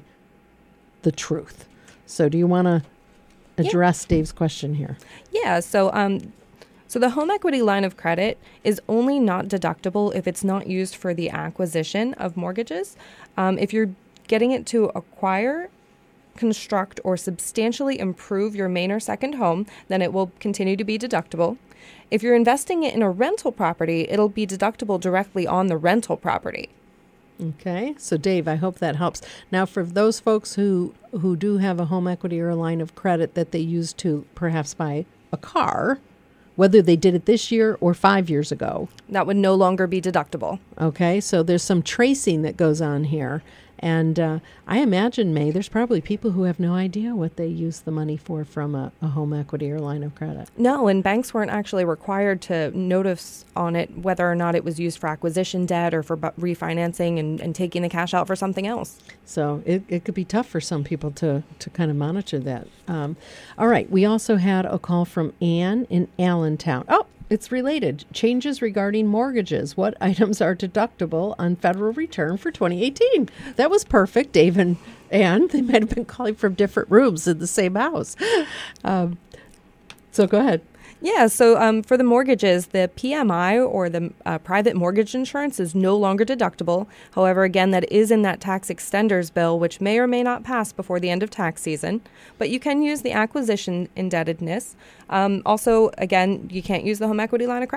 the truth. So do you want to address yeah. Dave's question here? Yeah, so um, so the home equity line of credit is only not deductible if it's not used for the acquisition of mortgages. Um, if you're getting it to acquire, construct, or substantially improve your main or second home, then it will continue to be deductible. If you're investing it in a rental property, it'll be deductible directly on the rental property. Okay, so Dave, I hope that helps. Now, for those folks who, who do have a home equity or a line of credit that they use to perhaps buy a car, whether they did it this year or five years ago, that would no longer be deductible. Okay, so there's some tracing that goes on here. And uh, I imagine, May, there's probably people who have no idea what they use the money for from a, a home equity or line of credit. No, and banks weren't actually required to notice on it whether or not it was used for acquisition debt or for bu- refinancing and, and taking the cash out for something else. So it, it could be tough for some people to, to kind of monitor that. Um, all right, we also had a call from Ann in Allentown. Oh, it's related. Changes regarding mortgages. What items are deductible on federal return for twenty eighteen? That was perfect, Dave and Ann. They might have been calling from different rooms in the same house. Um, so go ahead. Yeah, so um, for the mortgages, the P M I or the uh, private mortgage insurance is no longer deductible. However, again, that is in that tax extenders bill, which may or may not pass before the end of tax season. But you can use the acquisition indebtedness. Um, also, again, you can't use the home equity line of credit.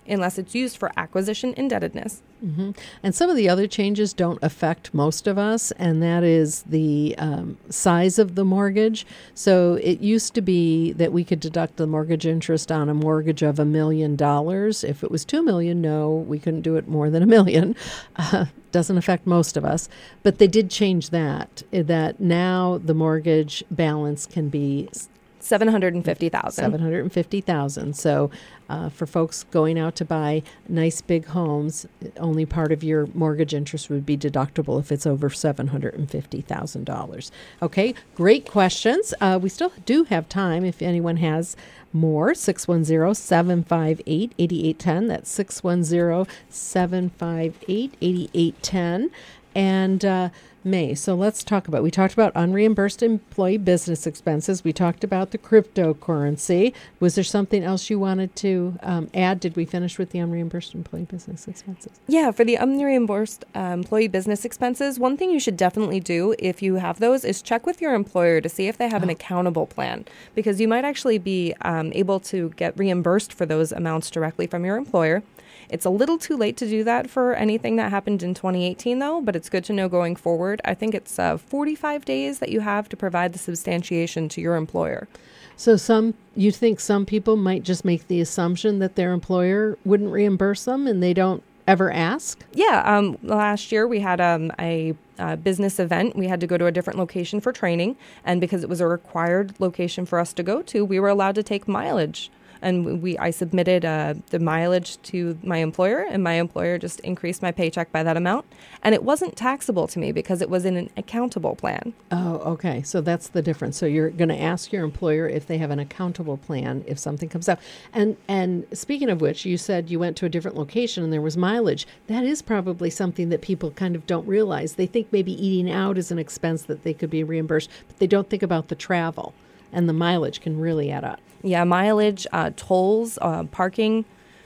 unless it's used for acquisition indebtedness. Mm-hmm. And some of the other changes don't affect most of us, and that is the um, size of the mortgage. So it used to be that we could deduct the mortgage interest on a mortgage of a million dollars. If it was two million, no, we couldn't do it more than a million. Uh, doesn't affect most of us. But they did change that, that now the mortgage balance can be seven hundred fifty thousand dollars. seven hundred fifty thousand dollars. So uh, for folks going out to buy nice big homes, only part of your mortgage interest would be deductible if it's over seven hundred fifty thousand dollars. Okay, great questions. Uh, we still do have time if anyone has more. six one zero, seven five eight, eight eight one zero. That's six one zero, seven five eight, eight eight one zero. And uh, May, so let's talk about, we talked about unreimbursed employee business expenses. We talked about the cryptocurrency. Was there something else you wanted to um, add? Did we finish with the unreimbursed employee business expenses? Yeah, for the unreimbursed uh, employee business expenses, one thing you should definitely do if you have those is check with your employer to see if they have an accountable plan, because you might actually be um, able to get reimbursed for those amounts directly from your employer. It's a little too late to do that for anything that happened in twenty eighteen, though, but it's good to know going forward. I think it's uh, forty-five days that you have to provide the substantiation to your employer. So some, you think some people might just make the assumption that their employer wouldn't reimburse them and they don't ever ask? Yeah. Um, last year we had um, a uh, business event. We had to go to a different location for training, and because it was a required location for us to go to, we were allowed to take mileage. And we, I submitted uh, the mileage to my employer, and my employer just increased my paycheck by that amount. And it wasn't taxable to me because it was in an accountable plan. Oh, okay. So that's the difference. So you're going to ask your employer if they have an accountable plan if something comes up. And and speaking of which, you said you went to a different location and there was mileage. That is probably something that people kind of don't realize. They think maybe eating out is an expense that they could be reimbursed, but they don't think about the travel. And the mileage can really add up. Yeah, mileage, uh, tolls, uh, parking,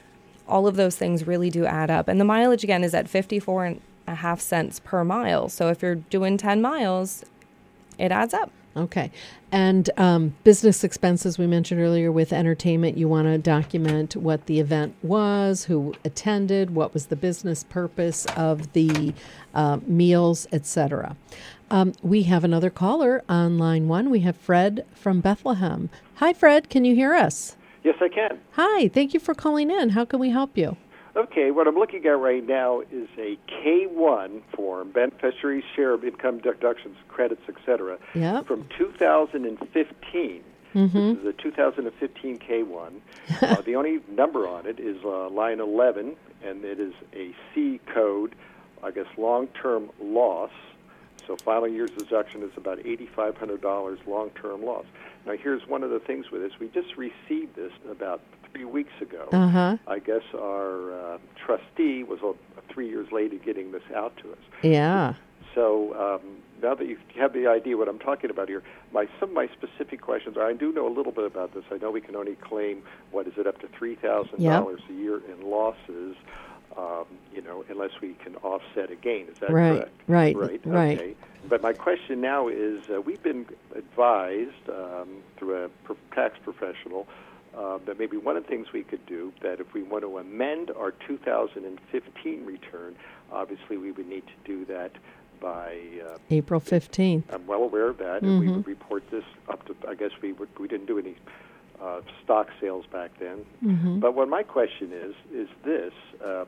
all of those things really do add up. And the mileage, again, is at fifty-four and a half cents per mile. So if you're doing ten miles, it adds up. Okay. And um, business expenses, we mentioned earlier with entertainment, you want to document what the event was, who attended, what was the business purpose of the uh, meals, et cetera. Um, we have another caller on line one. We have Fred from Bethlehem. Hi, Fred. Can you hear us? Yes, I can. Hi. Thank you for calling in. How can we help you? Okay. What I'm looking at right now is a K one form, beneficiaries share of income deductions, credits, et cetera, yep. from two thousand fifteen. Mm-hmm. This is a two thousand fifteen K one. uh, the only number on it is uh, line eleven, and it is a C code, I guess, long-term loss. So final year's deduction is about eight thousand five hundred dollars long-term loss. Now, here's one of the things with this. We just received this about three weeks ago. Uh-huh. I guess our uh, trustee was a, three years late at getting this out to us. Yeah. So um, now that you have the idea what I'm talking about here, my some of my specific questions are, I do know a little bit about this. I know we can only claim, what is it, up to three thousand dollars yep. a year in losses. Um, you know, unless we can offset a gain. Is that right, correct? Right, right, right. Okay. But my question now is, uh, we've been advised um, through a pro- tax professional uh, that maybe one of the things we could do, that if we want to amend our two thousand fifteen return, obviously we would need to do that by uh, April fifteenth. I'm well aware of that, mm-hmm. and we would report this up to, I guess we would, we didn't do any Uh, stock sales back then. Mm-hmm. But what my question is, is this, um,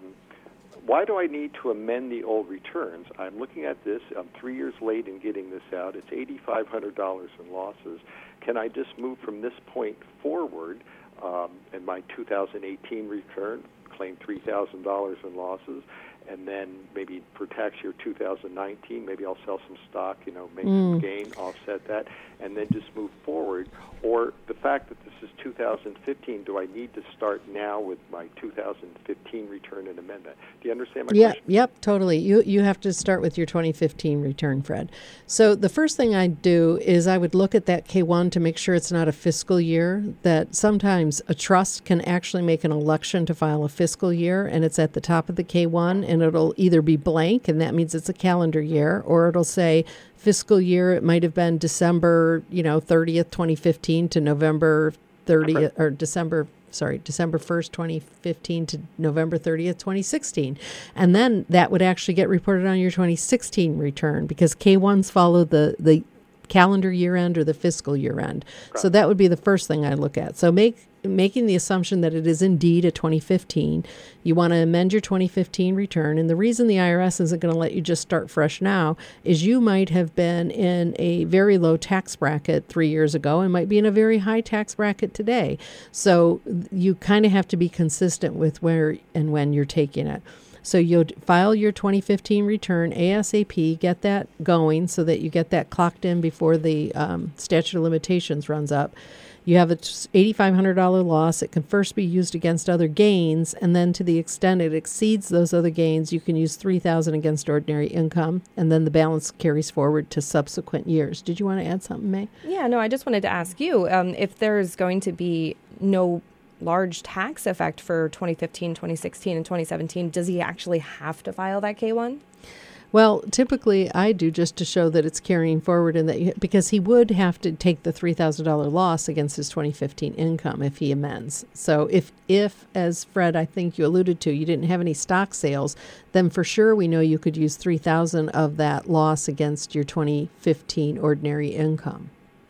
why do I need to amend the old returns? I'm looking at this, I'm three years late in getting this out, it's eight thousand five hundred dollars in losses. Can I just move from this point forward um, in my two thousand eighteen return, claim three thousand dollars in losses, and then maybe for tax year two thousand nineteen, maybe I'll sell some stock, you know, make Mm. some gain, offset that, and then just move forward? Or the fact that this is two thousand fifteen, do I need to start now with my two thousand fifteen return and amend that? Do you understand my yeah, question? Yep, totally. You you have to start with your twenty fifteen return, Fred. So the first thing I'd do is I would look at that K one to make sure it's not a fiscal year, that sometimes a trust can actually make an election to file a fiscal year, and it's at the top of the K one, and it'll either be blank, and that means it's a calendar year, or it'll say fiscal year. It might have been December, you know, thirtieth, twenty fifteen to November thirtieth or December. Sorry, December first, twenty fifteen to November thirtieth, twenty sixteen. And then that would actually get reported on your twenty sixteen return because K ones follow the, the calendar year end or the fiscal year end. Right. So that would be the first thing I look at. So make making the assumption that it is indeed a twenty fifteen. You want to amend your twenty fifteen return. And the reason the I R S isn't going to let you just start fresh now is you might have been in a very low tax bracket three years ago and might be in a very high tax bracket today. So you kind of have to be consistent with where and when you're taking it. So you'll file your twenty fifteen return ASAP, get that going so that you get that clocked in before the um, statute of limitations runs up. You have an eight thousand five hundred dollars loss. It can first be used against other gains, and then to the extent it exceeds those other gains, you can use three thousand dollars against ordinary income, and then the balance carries forward to subsequent years. Did you want to add something, May? Yeah, no, I just wanted to ask you um, if there's going to be no large tax effect for twenty fifteen, twenty sixteen, and twenty seventeen, does he actually have to file that K one? Well, typically I do just to show that it's carrying forward and that you, because he would have to take the three thousand dollars loss against his twenty fifteen income if he amends. So if, if, as Fred, I think you alluded to, you didn't have any stock sales, then for sure we know you could use three thousand dollars of that loss against your twenty fifteen ordinary income.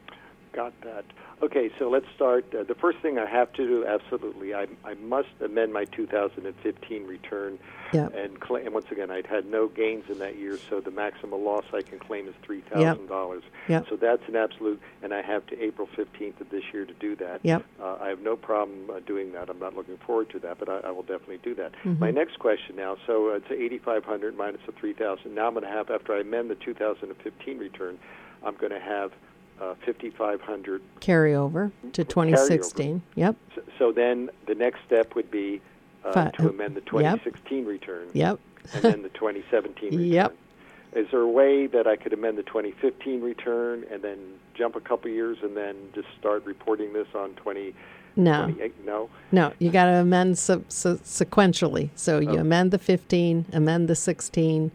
Got that. Okay, so let's start. Uh, the first thing I have to do, absolutely, I, I must amend my two thousand fifteen return. Yep. And, claim, and once again, I'd had no gains in that year, so the maximum loss I can claim is three thousand dollars. Yep. Yep. So that's an absolute, and I have to April fifteenth of this year to do that. Yep. Uh, I have no problem uh, doing that. I'm not looking forward to that, but I, I will definitely do that. Mm-hmm. My next question now, so uh, it's eight thousand five hundred minus the three thousand. Now I'm going to have, after I amend the two thousand fifteen return, I'm going to have Uh, fifty-five hundred carryover to twenty sixteen. Carryover. Yep. So, so then the next step would be uh, Fi- to amend the twenty sixteen yep. return. Yep. And then the twenty seventeen return. Yep. Is there a way that I could amend the twenty fifteen return and then jump a couple years and then just start reporting this on twenty? No. twenty-eight? No. No. You got to amend se- se- sequentially. So you Oh. amend the fifteen, amend the sixteen,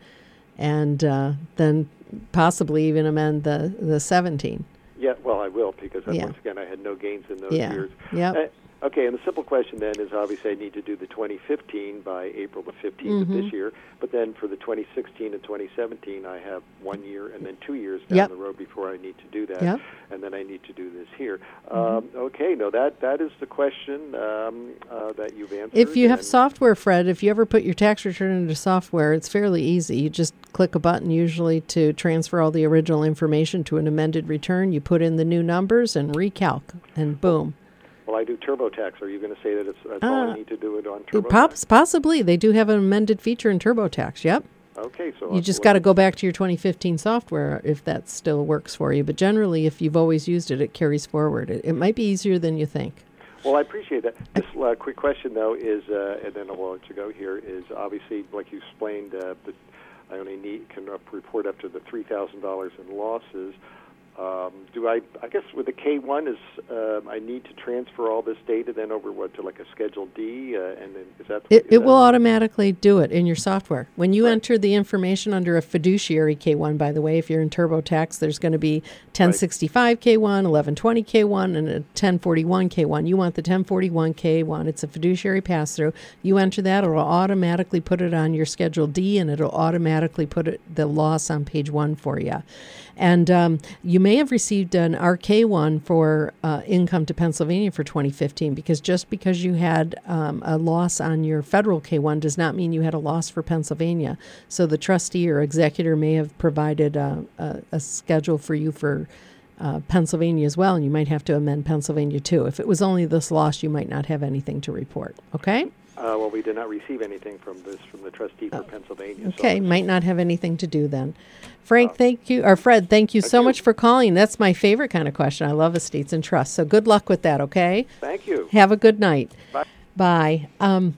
and uh, then possibly even amend the, the seventeen. Yeah, well, I will because Yeah. once again I had no gains in those Yeah. years. Yep. Uh, okay, and the simple question then is obviously I need to do the twenty fifteen by April the fifteenth Mm-hmm. of this year, but then for the twenty sixteen and twenty seventeen I have one year and then two years down Yep. the road before I need to do that, Yep. and then I need to do this here. Mm-hmm. Um, okay, no, that that is the question um, uh, that you've answered. If you have and- software, Fred, if you ever put your tax return into software, it's fairly easy. You just click a button usually to transfer all the original information to an amended return. You put in the new numbers and recalc, and boom. Well, I do TurboTax. Are you going to say that it's, that's all Uh, I need to do it on TurboTax? Pops, possibly. They do have an amended feature in TurboTax, yep. Okay, so You I'll- just got to go back to your twenty fifteen software if that still works for you. But generally, if you've always used it, it carries forward. It, it might be easier than you think. Well, I appreciate that. This uh, quick question, though, is, uh, and then I'll let you go here, is obviously, like you explained, uh, that I only need can up, report up to the three thousand dollars in losses. Um, do I, I guess with the K one, is um, I need to transfer all this data then over, what, to like a Schedule D? Uh, and then is that... It, is it that- will automatically do it in your software. When you enter the information under a fiduciary K one, by the way, if you're in TurboTax, there's going to be ten sixty-five K one, eleven twenty K one, and a ten forty-one K one. You want the ten forty-one K one. It's a fiduciary pass-through. You enter that, it'll automatically put it on your Schedule D, and it'll automatically put it, the loss on page one for you. And um, you may have received an R K one for uh, income to Pennsylvania for twenty fifteen, because just because you had um, a loss on your federal K one does not mean you had a loss for Pennsylvania. So the trustee or executor may have provided a, a, a schedule for you for uh, Pennsylvania as well, and you might have to amend Pennsylvania too. If it was only this loss, you might not have anything to report. Okay? Uh, well, we did not receive anything from this from the trustee for Pennsylvania. Okay, so might not have anything to do then. Frank, thank you, or Fred, thank you so much for calling. That's my favorite kind of question. I love estates and trusts. So good luck with that, okay? Thank you. Have a good night. Bye. Bye. Um,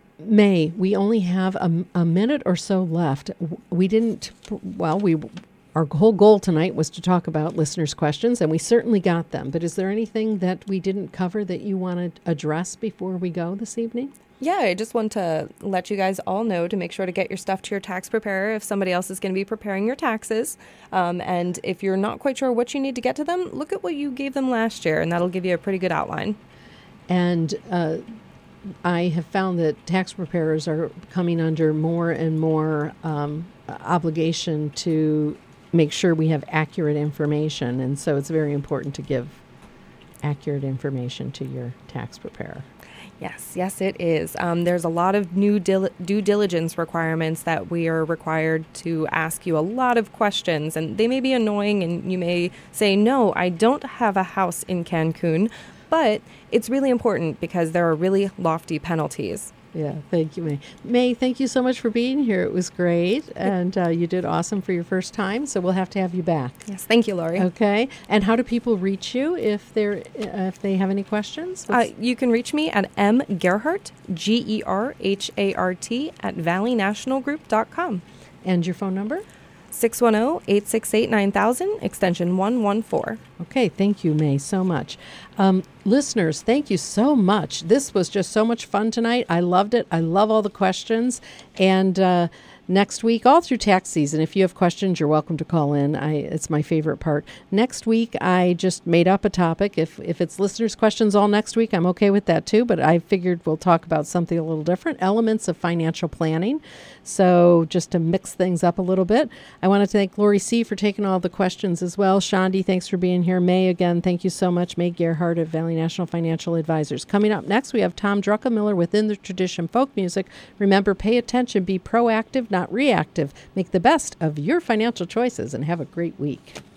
May, we only have a, a minute or so left. We didn't, well, we our whole goal tonight was to talk about listeners' questions, and we certainly got them. But is there anything that we didn't cover that you want to address before we go this evening? Yeah, I just want to let you guys all know to make sure to get your stuff to your tax preparer if somebody else is going to be preparing your taxes. Um, and if you're not quite sure what you need to get to them, look at what you gave them last year, and that'll give you a pretty good outline. And uh, I have found that tax preparers are coming under more and more um, obligation to make sure we have accurate information. And so it's very important to give accurate information to your tax preparer. Yes, yes, it is. Um, there's a lot of new dil- due diligence requirements that we are required to ask you a lot of questions, and they may be annoying, and you may say, no, I don't have a house in Cancun, but it's really important because there are really lofty penalties. Yeah, thank you, May. May, thank you so much for being here. It was great, and uh, you did awesome for your first time, so we'll have to have you back. Yes, thank you, Lori. Okay, and how do people reach you if they're uh, if they have any questions? Uh, you can reach me at m gerhart, G E R H A R T, at valley national group dot com. And your phone number? six one zero, eight six eight, nine thousand, extension one one four. Okay, thank you, May, so much. Um, listeners, thank you so much. This was just so much fun tonight. I loved it. I love all the questions. And uh, next week, all through tax season, if you have questions, you're welcome to call in. I, it's my favorite part. Next week, I just made up a topic. If, if it's listeners' questions all next week, I'm okay with that too. But I figured we'll talk about something a little different, elements of financial planning. So just to mix things up a little bit, I want to thank Lori C. for taking all the questions as well. Shandi, thanks for being here. May, again, thank you so much. May Gerhart of Valley National Financial Advisors. Coming up next, we have Tom Druckenmiller within the Tradition Folk Music. Remember, pay attention, be proactive, not reactive. Make the best of your financial choices, and have a great week.